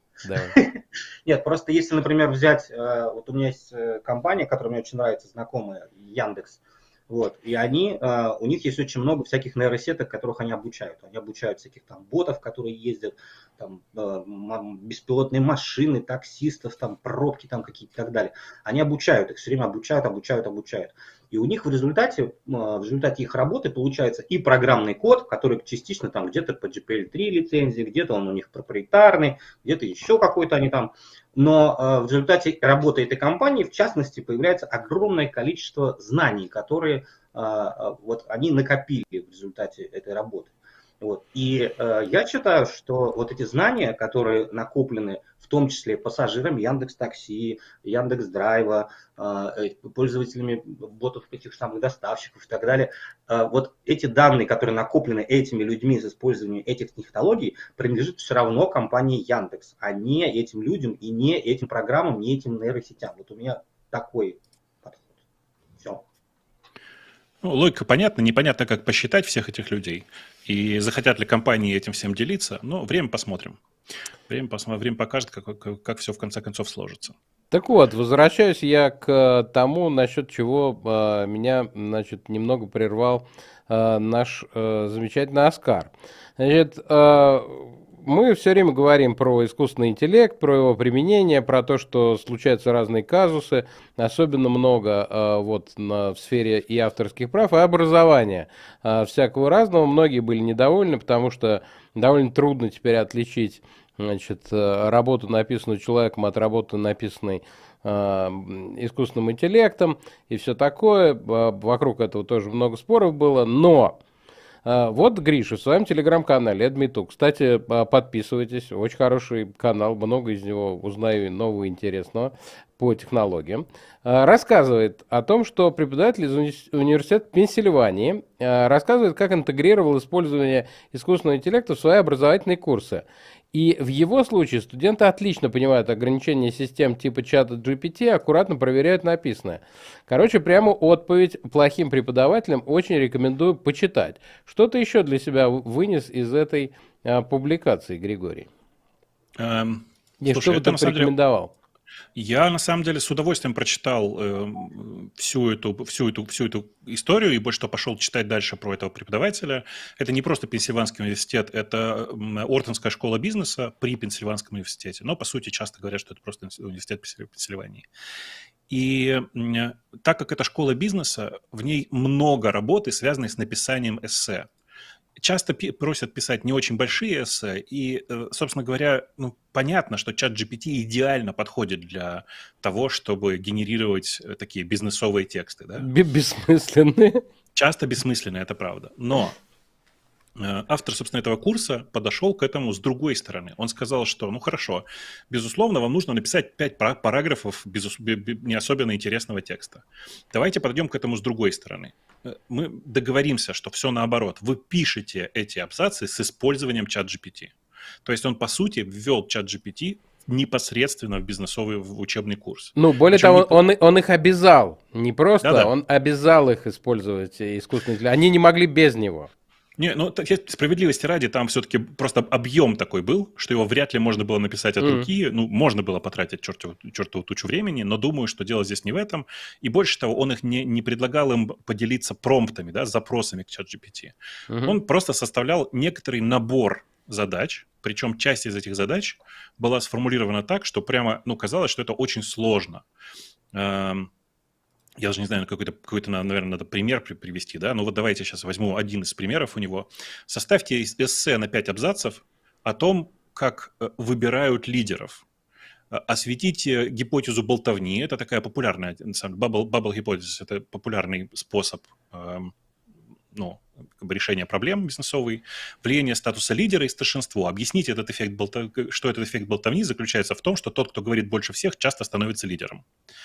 Нет, просто если, например, взять, вот у меня есть компания, которая мне очень нравится, знакомая, Яндекс, вот, и у них есть очень много всяких нейросеток, которых они обучают. Они обучают всяких там ботов, которые ездят, там, беспилотные машины, таксистов, там, пробки там какие-то и так далее. Они обучают их, все время обучают. И у них в результате их работы получается и программный код, который частично там где-то по GPL3 лицензии, где-то он у них проприетарный, где-то еще какой-то они там. Но в результате работы этой компании, в частности, появляется огромное количество знаний, которые вот они накопили в результате этой работы. Вот. И я считаю, что вот эти знания, которые накоплены, в том числе пассажирами Яндекс.Такси, Яндекс.Драйва, пользователями ботов этих самых доставщиков и так далее, вот эти данные, которые накоплены этими людьми с использованием этих технологий, принадлежат все равно компании Яндекс, а не этим людям и не этим программам, не этим нейросетям. Вот у меня такой подход. Все. Ну, логика понятна, непонятно, как посчитать всех этих людей. И захотят ли компании этим всем делиться, но время посмотрим. Время покажет, как все в конце концов сложится. Так вот, возвращаюсь я к тому, насчет чего меня, значит, немного прервал наш замечательный Оскар. Значит, мы все время говорим про искусственный интеллект, про его применение, про то, что случаются разные казусы, особенно много вот в сфере и авторских прав, и образования всякого разного. Многие были недовольны, потому что довольно трудно теперь отличить, значит, работу, написанную человеком, от работы, написанной искусственным интеллектом, и все такое. Вокруг этого тоже много споров было, но... Вот Гриша в своем телеграм-канале Эдмиту. Кстати, подписывайтесь, очень хороший канал, много из него узнаю нового интересного по технологиям. Рассказывает о том, что преподаватель из университета Пенсильвании рассказывает, как интегрировал использование искусственного интеллекта в свои образовательные курсы. И в его случае студенты отлично понимают ограничения систем типа чата GPT, аккуратно проверяют написанное. Короче, прямо отповедь плохим преподавателям очень рекомендую почитать. Что ты еще для себя вынес из этой публикации, Григорий? И что бы ты порекомендовал? Я, на самом деле, с удовольствием прочитал всю эту историю и больше того пошел читать дальше про этого преподавателя. Это не просто Пенсильванский университет, это Ортонская школа бизнеса при Пенсильванском университете. Но, по сути, часто говорят, что это просто университет Пенсильвании. И так как это школа бизнеса, в ней много работы, связанной с написанием эссе. часто просят писать не очень большие эссе, и, собственно говоря, ну, понятно, что ChatGPT идеально подходит для того, чтобы генерировать такие бизнесовые тексты, да? Бессмысленные. Часто бессмысленные, это правда. Но автор, собственно, этого курса подошел к этому с другой стороны. Он сказал, что, ну хорошо, безусловно, вам нужно написать 5 параграфов не особенно интересного текста. Давайте подойдем к этому с другой стороны. Мы договоримся, что все наоборот. Вы пишете эти абзацы с использованием ChatGPT. То есть он, по сути, ввел ChatGPT непосредственно в бизнесовый в учебный курс. Ну, более того, он их обязал. Не просто, Да-да. Он обязал их использовать искусственный интеллект. Они не могли без него. Не, ну, справедливости ради, там все-таки просто объем такой был, что его вряд ли можно было написать от руки. Ну, можно было потратить чертову тучу времени, но думаю, что дело здесь не в этом. И больше того, он их не предлагал им поделиться промптами, да, запросами к ChatGPT. Он просто составлял некоторый набор задач, причем часть из этих задач была сформулирована так, что прямо, ну, казалось, что это очень сложно. Я даже не знаю, какой-то, наверное, надо пример привести, да, но вот давайте сейчас возьму один из примеров у него. Составьте эссе на 5 абзацев о том, как выбирают лидеров. Осветите гипотезу болтовни, это такая популярная, на самом деле, bubble hypothesis, это популярный способ ну, как бы решения проблем бизнесовой, влияние статуса лидера и старшинство. Объясните этот эффект что этот эффект болтовни заключается в том, что тот, кто говорит больше всех, часто становится лидером.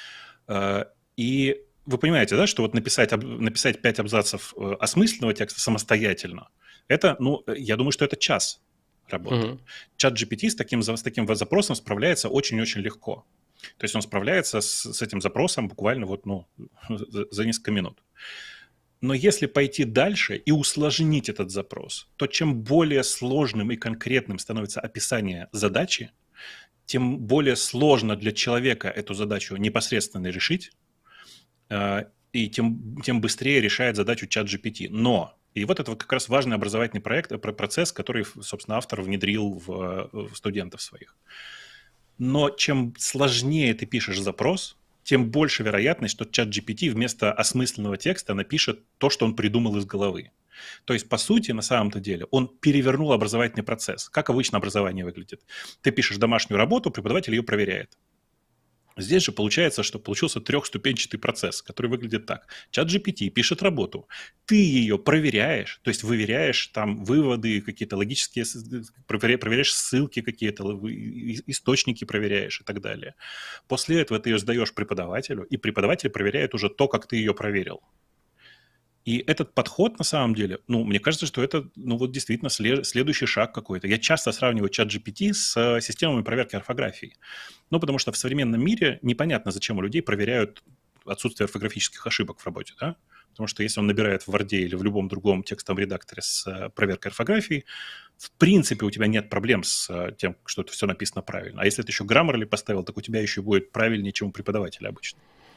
И вы понимаете, да, что вот написать 5 абзацев осмысленного текста самостоятельно, это, ну, я думаю, что это час работы. ChatGPT с таким запросом справляется очень-очень легко. То есть он справляется с этим запросом буквально вот, ну, за несколько минут. Но если пойти дальше и усложнить этот запрос, то чем более сложным и конкретным становится описание задачи, тем более сложно для человека эту задачу непосредственно решить, и тем быстрее решает задачу ChatGPT. Но, и вот это вот как раз важный образовательный процесс, который, собственно, автор внедрил в студентов своих. Но чем сложнее ты пишешь запрос, тем больше вероятность, что ChatGPT вместо осмысленного текста напишет то, что он придумал из головы. То есть, по сути, на самом-то деле, он перевернул образовательный процесс. Как обычно образование выглядит? Ты пишешь домашнюю работу, преподаватель ее проверяет. Здесь же получается, что получился трехступенчатый процесс, который выглядит так. ChatGPT пишет работу, ты ее проверяешь, то есть выверяешь там выводы, какие-то логические, проверяешь ссылки какие-то, источники проверяешь и так далее. После этого ты ее сдаешь преподавателю, и преподаватель проверяет уже то, как ты ее проверил. И этот подход, на самом деле, ну, мне кажется, что это, ну, вот действительно следующий шаг какой-то. Я часто сравниваю ChatGPT с системами проверки орфографии. Ну, потому что в современном мире непонятно, зачем у людей проверяют отсутствие орфографических ошибок в работе, да? Потому что если он набирает в Word или в любом другом текстовом редакторе с проверкой орфографии, в принципе, у тебя нет проблем с тем, что это все написано правильно. А если ты еще Grammarly поставил, так у тебя еще будет правильнее, чем у преподавателя обычно.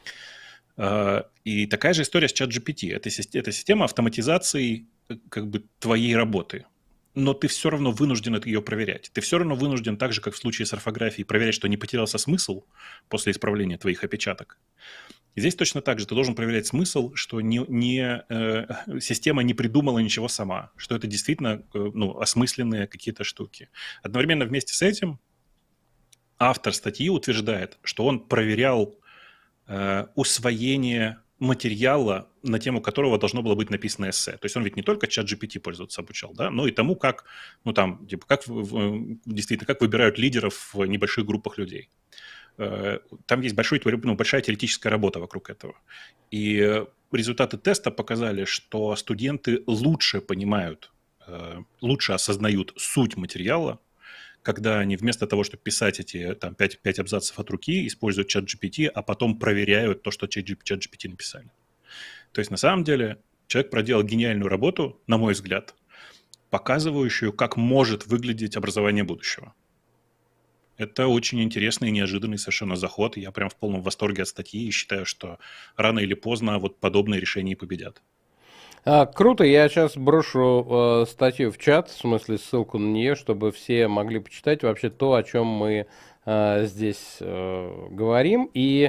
И такая же история с ChatGPT. Это система автоматизации как бы твоей работы. Но ты все равно вынужден ее проверять. Ты все равно вынужден, так же, как в случае с орфографией, проверять, что не потерялся смысл после исправления твоих опечаток. И здесь точно так же. Ты должен проверять смысл, что система не придумала ничего сама, что это действительно осмысленные какие-то штуки. Одновременно вместе с этим автор статьи утверждает, что он проверял усвоение материала, на тему которого должно было быть написано эссе. То есть он ведь не только ChatGPT пользоваться обучал, да, но и тому, как, ну там, типа, действительно, как выбирают лидеров в небольших группах людей. Там есть большая теоретическая работа вокруг этого. И результаты теста показали, что студенты лучше понимают, лучше осознают суть материала, когда они вместо того, чтобы писать эти там, 5 абзацев от руки, используют ChatGPT, а потом проверяют то, что ChatGPT написали. То есть, на самом деле, человек проделал гениальную работу, на мой взгляд, показывающую, как может выглядеть образование будущего. Это очень интересный и неожиданный совершенно заход. Я прям в полном восторге от статьи и считаю, что рано или поздно вот подобные решения и победят. Круто, я сейчас брошу статью в чат, в смысле ссылку на нее, чтобы все могли почитать вообще то, о чем мы здесь говорим. И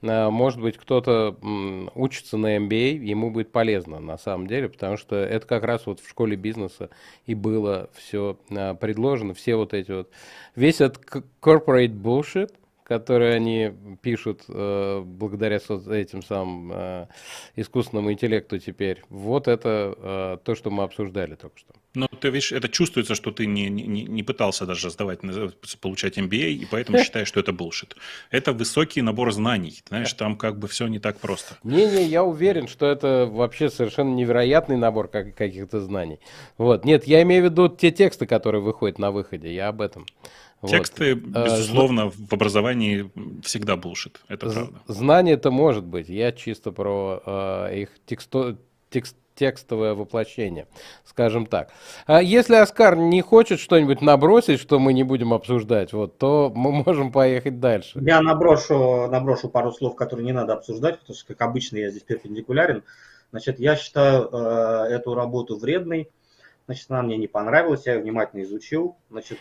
может быть, кто-то учится на MBA, ему будет полезно на самом деле, потому что это как раз вот в школе бизнеса и было все предложено, все вот эти вот, весь этот corporate bullshit, которые они пишут благодаря этим самым искусственному интеллекту теперь. Вот это то, что мы обсуждали только что. Но ты видишь, это чувствуется, что ты не пытался даже получать MBA, и поэтому считаешь, что это bullshit. Это высокий набор знаний. Знаешь, там как бы все не так просто. Не-не, я уверен, что это вообще совершенно невероятный набор каких-то знаний. Вот. Нет, я имею в виду те тексты, которые выходят на выходе, я об этом. Тексты, безусловно, в образовании всегда bullshit, это правда. Знание-то может быть, я чисто про их текстовое воплощение, скажем так. А если Оскар не хочет что-нибудь набросить, что мы не будем обсуждать, вот, то мы можем поехать дальше. Я наброшу пару слов, которые не надо обсуждать, потому что, как обычно, я здесь перпендикулярен. Значит, я считаю эту работу вредной. Значит, она мне не понравилась, я ее внимательно изучил. Значит,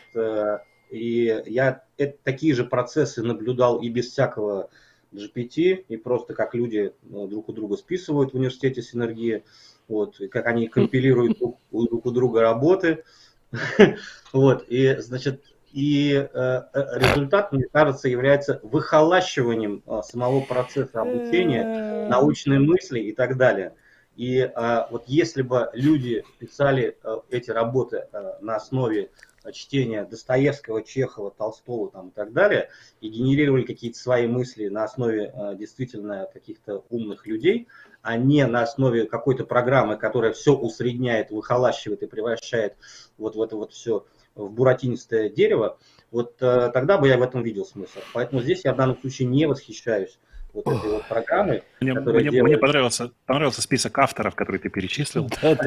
и я такие же процессы наблюдал и без всякого GPT, и просто как люди друг у друга списывают в университете Синергия, вот, и как они компилируют друг у друга работы. Вот, и, значит, результат, мне кажется, является выхолащиванием самого процесса обучения, научной мысли и так далее. И вот если бы люди писали эти работы на основе чтения Достоевского, Чехова, Толстого там, и так далее, и генерировали какие-то свои мысли на основе действительно каких-то умных людей, а не на основе какой-то программы, которая все усредняет, выхолащивает и превращает вот в это вот все в буратинистое дерево, вот тогда бы я в этом видел смысл. Поэтому здесь я в данном случае не восхищаюсь вот этой вот программы. Мне понравился список авторов, которые ты перечислил.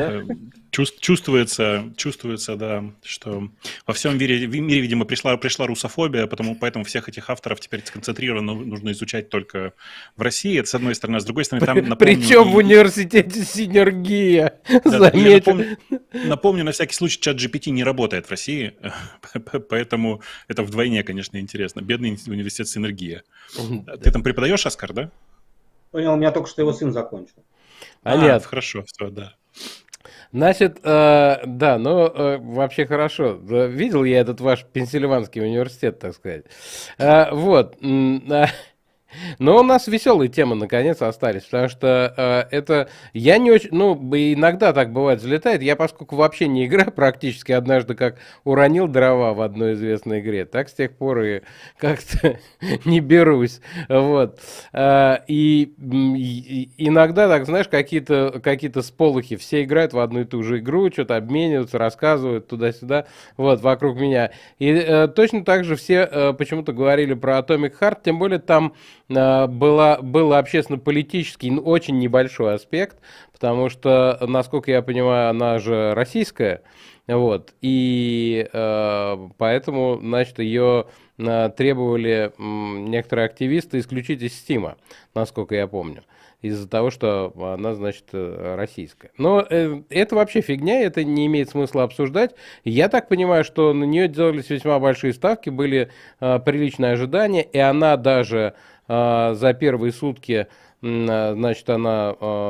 Чувствуется, да, что во всем мире, видимо, пришла русофобия, поэтому всех этих авторов теперь сконцентрированно нужно изучать только в России. Это с одной стороны, а с другой стороны, там напомню... Причем в университете Синергия. Напомню, на всякий случай, ChatGPT не работает в России, поэтому это вдвойне, конечно, интересно. Бедный университет Синергия. Ты там преподаешь, Оскар, да? Понял, у меня только что его сын закончил. Нет. Хорошо, все, да. Значит, да, ну, вообще хорошо. Видел я этот ваш Пенсильванский университет, так сказать. Вот. Но у нас веселые темы, наконец, остались, потому что это... Я не очень... Ну, иногда так бывает, залетает. Я, поскольку вообще не играю практически, однажды как уронил дрова в одной известной игре, так с тех пор и как-то не берусь. Вот. И иногда, так, знаешь, какие-то сполохи. Все играют в одну и ту же игру, что-то обмениваются, рассказывают туда-сюда, вот, вокруг меня. И точно так же все почему-то говорили про Atomic Heart, тем более там был общественно-политический очень небольшой аспект, потому что, насколько я понимаю, она же российская, вот, и поэтому, значит, ее требовали некоторые активисты исключить из Стима, насколько я помню, из-за того, что она, значит, российская. Но это вообще фигня, это не имеет смысла обсуждать. Я так понимаю, что на нее делались весьма большие ставки, были приличные ожидания, и она даже за первые сутки, значит, она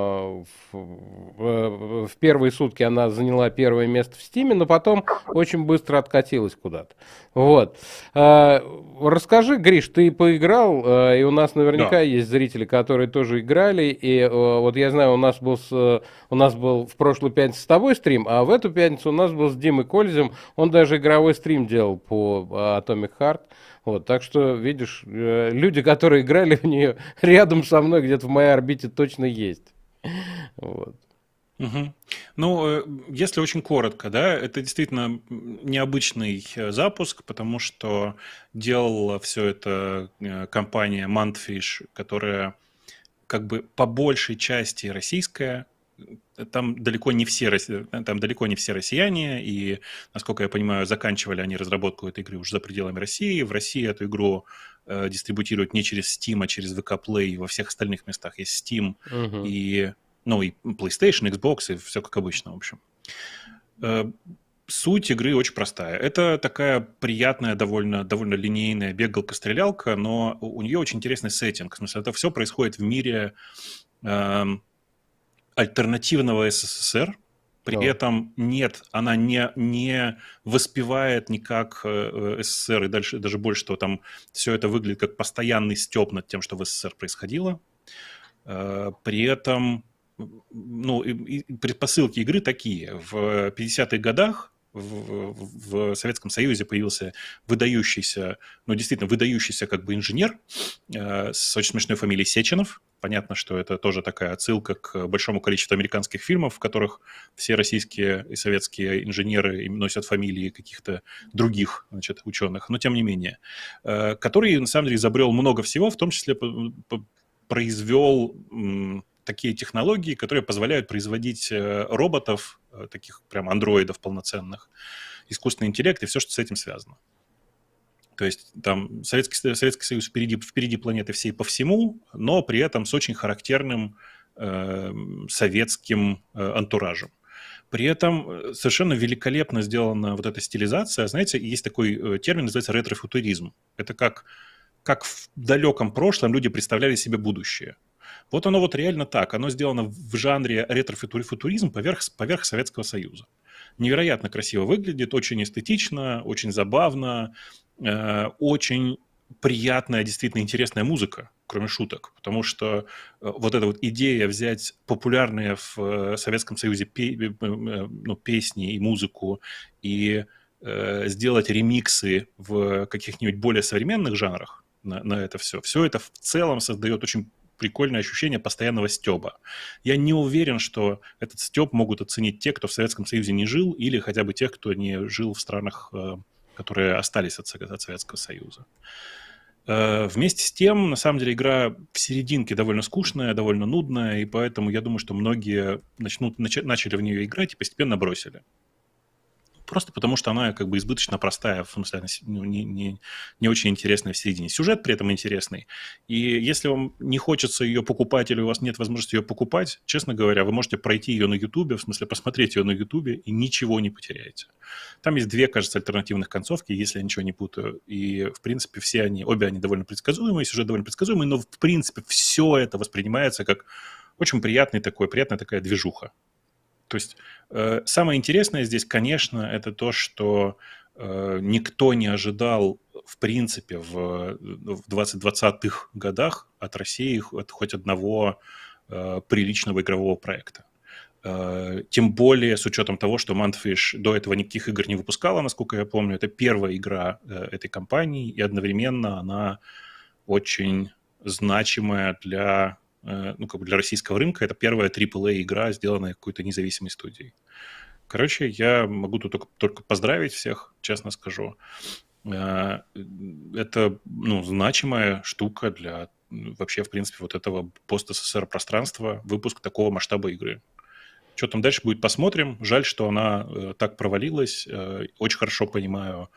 в первые сутки она заняла первое место в Стиме, но потом очень быстро откатилась куда-то. Вот. Расскажи, Гриш, ты поиграл, и у нас наверняка есть зрители, которые тоже играли, и вот я знаю, у нас был в прошлую пятницу с тобой стрим, а в эту пятницу у нас был с Димой Кользем, он даже игровой стрим делал по Atomic Heart. Вот, так что, видишь, люди, которые играли в нее, рядом со мной, где-то в моей орбите точно есть. Вот. Угу. Ну, если очень коротко, да, это действительно необычный запуск, потому что делала все это компания Mantfish, которая как бы по большей части российская. Там далеко не все россияне, и, насколько я понимаю, заканчивали они разработку этой игры уже за пределами России. В России эту игру дистрибутируют не через Steam, а через VK Play. Во всех остальных местах есть Steam, и PlayStation, Xbox, и все как обычно, в общем. Суть игры очень простая. Это такая приятная, довольно линейная бегалка-стрелялка, но у нее очень интересный сеттинг. В смысле, это все происходит в мире альтернативного СССР. При этом она не воспевает никак СССР, и дальше даже больше, что там все это выглядит как постоянный стёб над тем, что в СССР происходило. При этом, предпосылки игры такие. В 50-х годах в Советском Союзе появился выдающийся, действительно выдающийся как бы инженер с очень смешной фамилией Сеченов. Понятно, что это тоже такая отсылка к большому количеству американских фильмов, в которых все российские и советские инженеры носят фамилии каких-то других, ученых, но тем не менее, который на самом деле изобрел много всего, в том числе произвел такие технологии, которые позволяют производить роботов, таких прям андроидов полноценных, искусственный интеллект и все, что с этим связано. То есть там Советский Союз впереди планеты всей по всему, но при этом с очень характерным советским антуражем. При этом совершенно великолепно сделана вот эта стилизация. Знаете, есть такой термин, называется ретрофутуризм. Это как в далеком прошлом люди представляли себе будущее. Вот оно вот реально так. Оно сделано в жанре ретрофутуризм поверх Советского Союза. Невероятно красиво выглядит, очень эстетично, очень забавно, очень приятная, действительно интересная музыка, кроме шуток. Потому что вот эта вот идея взять популярные в Советском Союзе песни и музыку и сделать ремиксы в каких-нибудь более современных жанрах на это все. Все это в целом создает очень прикольное ощущение постоянного стёба. Я не уверен, что этот стёб могут оценить те, кто в Советском Союзе не жил, или хотя бы тех, кто не жил в странах, которые остались от Советского Союза. Вместе с тем, на самом деле, игра в серединке довольно скучная, довольно нудная, и поэтому я думаю, что многие начали в нее играть и постепенно бросили. Просто потому, что она как бы избыточно простая, в смысле, не очень интересная в середине. Сюжет при этом интересный. И если вам не хочется ее покупать или у вас нет возможности ее покупать, честно говоря, вы можете пройти ее на Ютубе, в смысле посмотреть ее на Ютубе и ничего не потеряете. Там есть две, кажется, альтернативных концовки, если я ничего не путаю. И, в принципе, обе они довольно предсказуемые, сюжет довольно предсказуемый, но, в принципе, все это воспринимается как очень приятная такая движуха. То есть самое интересное здесь, конечно, это то, что никто не ожидал, в принципе, в 2020-х годах от России хоть одного приличного игрового проекта. Тем более с учетом того, что Mantfish до этого никаких игр не выпускала, насколько я помню. Это первая игра этой компании, и одновременно она очень значимая для российского рынка. Это первая AAA-игра, сделанная какой-то независимой студией. Короче, я могу тут только поздравить всех, честно скажу. Это, значимая штука для вообще, в принципе, вот этого пост-СССР пространства, выпуск такого масштаба игры. Что там дальше будет, посмотрим. Жаль, что она так провалилась. Очень хорошо понимаю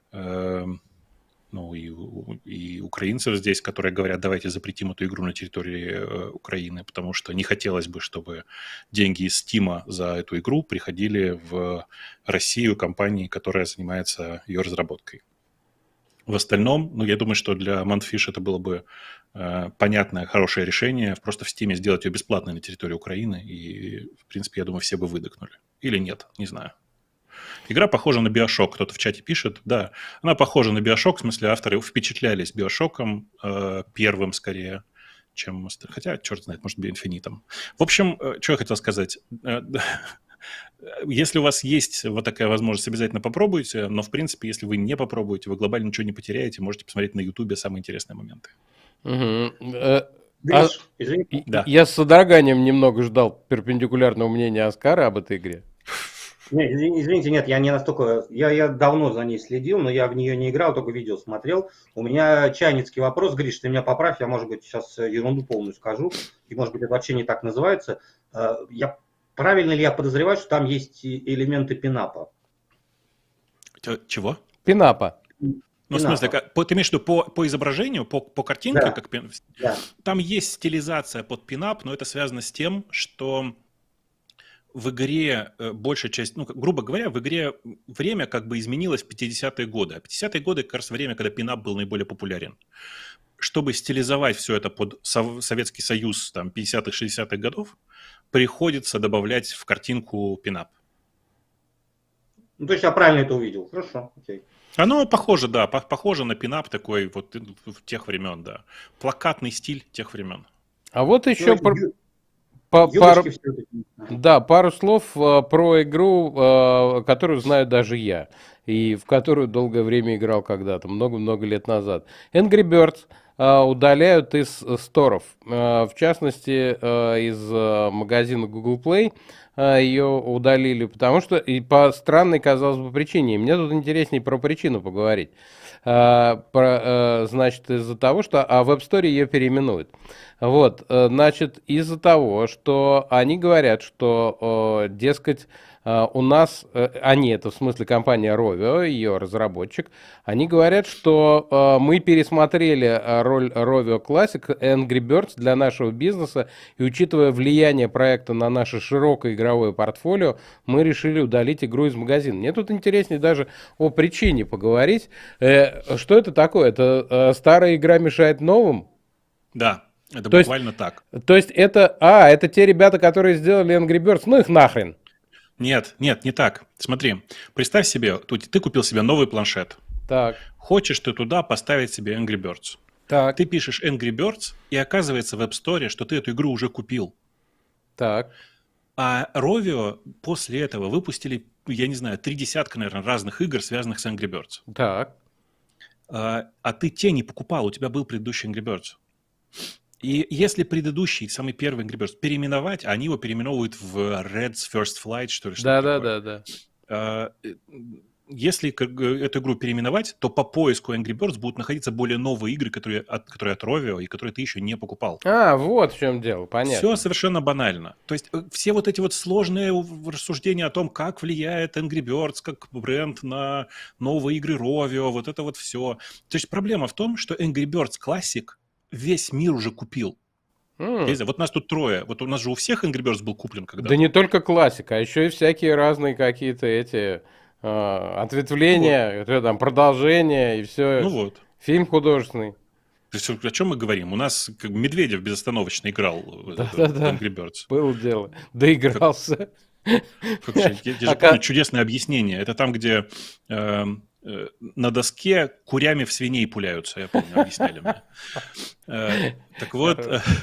и украинцев здесь, которые говорят, давайте запретим эту игру на территории Украины, потому что не хотелось бы, чтобы деньги из Стима за эту игру приходили в Россию компании, которая занимается ее разработкой. В остальном, я думаю, что для Mantfish это было бы понятное, хорошее решение просто в Стиме сделать ее бесплатной на территории Украины, и, в принципе, я думаю, все бы выдохнули. Или нет, не знаю. Игра похожа на BioShock, кто-то в чате пишет. Да, она похожа на BioShock, в смысле авторы впечатлялись BioShock'ом первым скорее, чем... Хотя, черт знает, может быть, Инфинитом. В общем, что я хотел сказать. Если у вас есть вот такая возможность, обязательно попробуйте, но, в принципе, если вы не попробуете, вы глобально ничего не потеряете, можете посмотреть на Ютубе самые интересные моменты. Я с содроганием немного ждал перпендикулярного мнения Оскара об этой игре. Нет, извините, нет, я не настолько... Я давно за ней следил, но я в нее не играл, только видео смотрел. У меня чайницкий вопрос, Гриш, ты меня поправь, я, может быть, сейчас ерунду полную скажу, и, может быть, это вообще не так называется. Правильно ли я подозреваю, что там есть элементы пинапа? Чего? Пинапа. В смысле, ты имеешь в виду по изображению, по картинке? Да. Да. Там есть стилизация под пинап, но это связано с тем, что в игре большая часть, ну, грубо говоря, в игре время как бы изменилось в 50-е годы. А 50-е годы как раз время, когда пинап был наиболее популярен. Чтобы стилизовать все это под Советский Союз там, 50-х, 60-х годов, приходится добавлять в картинку пинап. Ну, то есть я правильно это увидел. Хорошо, окей. Оно похоже, да, похоже на пинап такой вот тех времен, да. Плакатный стиль тех времен. А вот еще пару слов про игру, которую знаю даже я, и в которую долгое время играл когда-то, много-много лет назад. Angry Birds удаляют из сторов, в частности, из магазина Google Play. Ее удалили, потому что и по странной, казалось бы, причине. Мне тут интереснее про причину поговорить. Значит, из-за того, что в App Store ее переименуют. Вот, значит, из-за того, что они говорят, что, дескать, у нас, они, это в смысле компания Rovio, ее разработчик, они говорят, что мы пересмотрели роль Rovio Classic Angry Birds для нашего бизнеса, и учитывая влияние проекта на наше широкое игровое портфолио, мы решили удалить игру из магазина. Мне тут интереснее даже о причине поговорить. Что это такое? Это старая игра мешает новым? Да. Это буквально так. То есть это те ребята, которые сделали Angry Birds, ну их нахрен. Нет, не так. Смотри, представь себе, ты купил себе новый планшет. Так. Хочешь ты туда поставить себе Angry Birds. Так. Ты пишешь Angry Birds, и оказывается в App Store, что ты эту игру уже купил. Так. А Rovio после этого выпустили, я не знаю, 3 десятка, наверное, разных игр, связанных с Angry Birds. Так. А ты те не покупал, у тебя был предыдущий Angry Birds. И если предыдущий, самый первый Angry Birds переименовать, они его переименовывают в Red's First Flight, что ли, что-то такое. Да. Если эту игру переименовать, то по поиску Angry Birds будут находиться более новые игры, которые от Rovio и которые ты еще не покупал. Вот в чем дело, понятно. Все совершенно банально. То есть все вот эти вот сложные рассуждения о том, как влияет Angry Birds как бренд на новые игры Rovio, вот это вот все. То есть проблема в том, что Angry Birds Classic весь мир уже купил. Вот нас тут трое. Вот у нас же у всех Angry Birds был куплен когда-то. Да не только классика, а еще и всякие разные какие-то эти ответвления, там, продолжения и все. Ну вот. Фильм художественный. То есть о чем мы говорим? У нас как Медведев безостановочно играл в Angry Birds. Было дело. Доигрался. Я же помню чудесное объяснение. Это там, где на доске курями в свиней пуляются, я помню, объясняли мне. Так вот,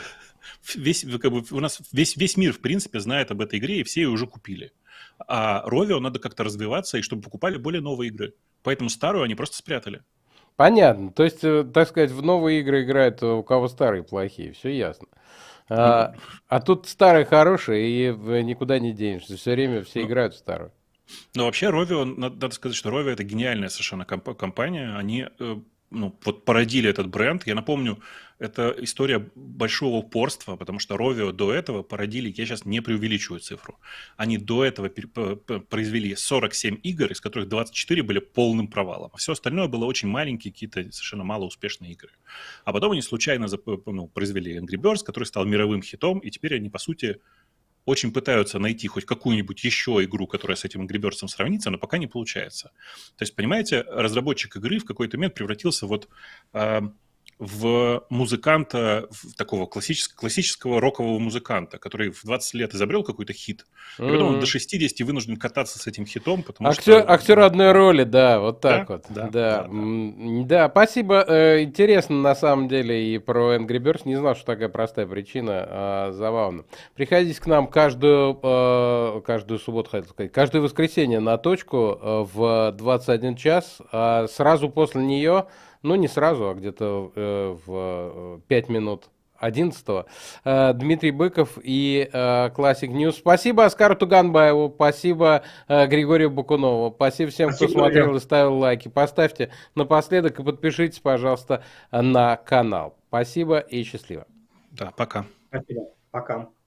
у нас весь мир, в принципе, знает об этой игре, и все ее уже купили. А Rovio надо как-то развиваться, и чтобы покупали более новые игры. Поэтому старую они просто спрятали. Понятно. То есть, так сказать, в новые игры играют у кого старые плохие, все ясно. А тут старые хорошие, и никуда не денешься. Все время все играют в старую. Но вообще Rovio, надо сказать, что Rovio это гениальная совершенно компания. Они вот породили этот бренд. Я напомню, это история большого упорства, потому что Rovio до этого породили, я сейчас не преувеличиваю цифру, они до этого произвели 47 игр, из которых 24 были полным провалом. А все остальное было очень маленькие, какие-то совершенно малоуспешные игры. А потом они случайно произвели Angry Birds, который стал мировым хитом, и теперь они, по сути, очень пытаются найти хоть какую-нибудь еще игру, которая с этим Angry Birds сравнится, но пока не получается. То есть, понимаете, разработчик игры в какой-то момент превратился вот в музыканта, в такого классического рокового музыканта, который в 20 лет изобрел какой-то хит, и потом он до 60 вынужден кататься с этим хитом, потому что... Актер одной роли, да, вот так вот. Да, спасибо. Интересно, на самом деле, и про Angry Birds. Не знал, что такая простая причина. Забавно. Приходите к нам каждую субботу, хотел сказать, каждое воскресенье на точку в 21 час. Сразу после нее... Ну, не сразу, а где-то в 5 минут 11-го. Дмитрий Быков и Classic News. Спасибо Оскару Туганбаеву, спасибо Григорию Бакунову, спасибо всем, кто смотрел и ставил лайки. Поставьте напоследок и подпишитесь, пожалуйста, на канал. Спасибо и счастливо. Да, пока. Спасибо. Пока.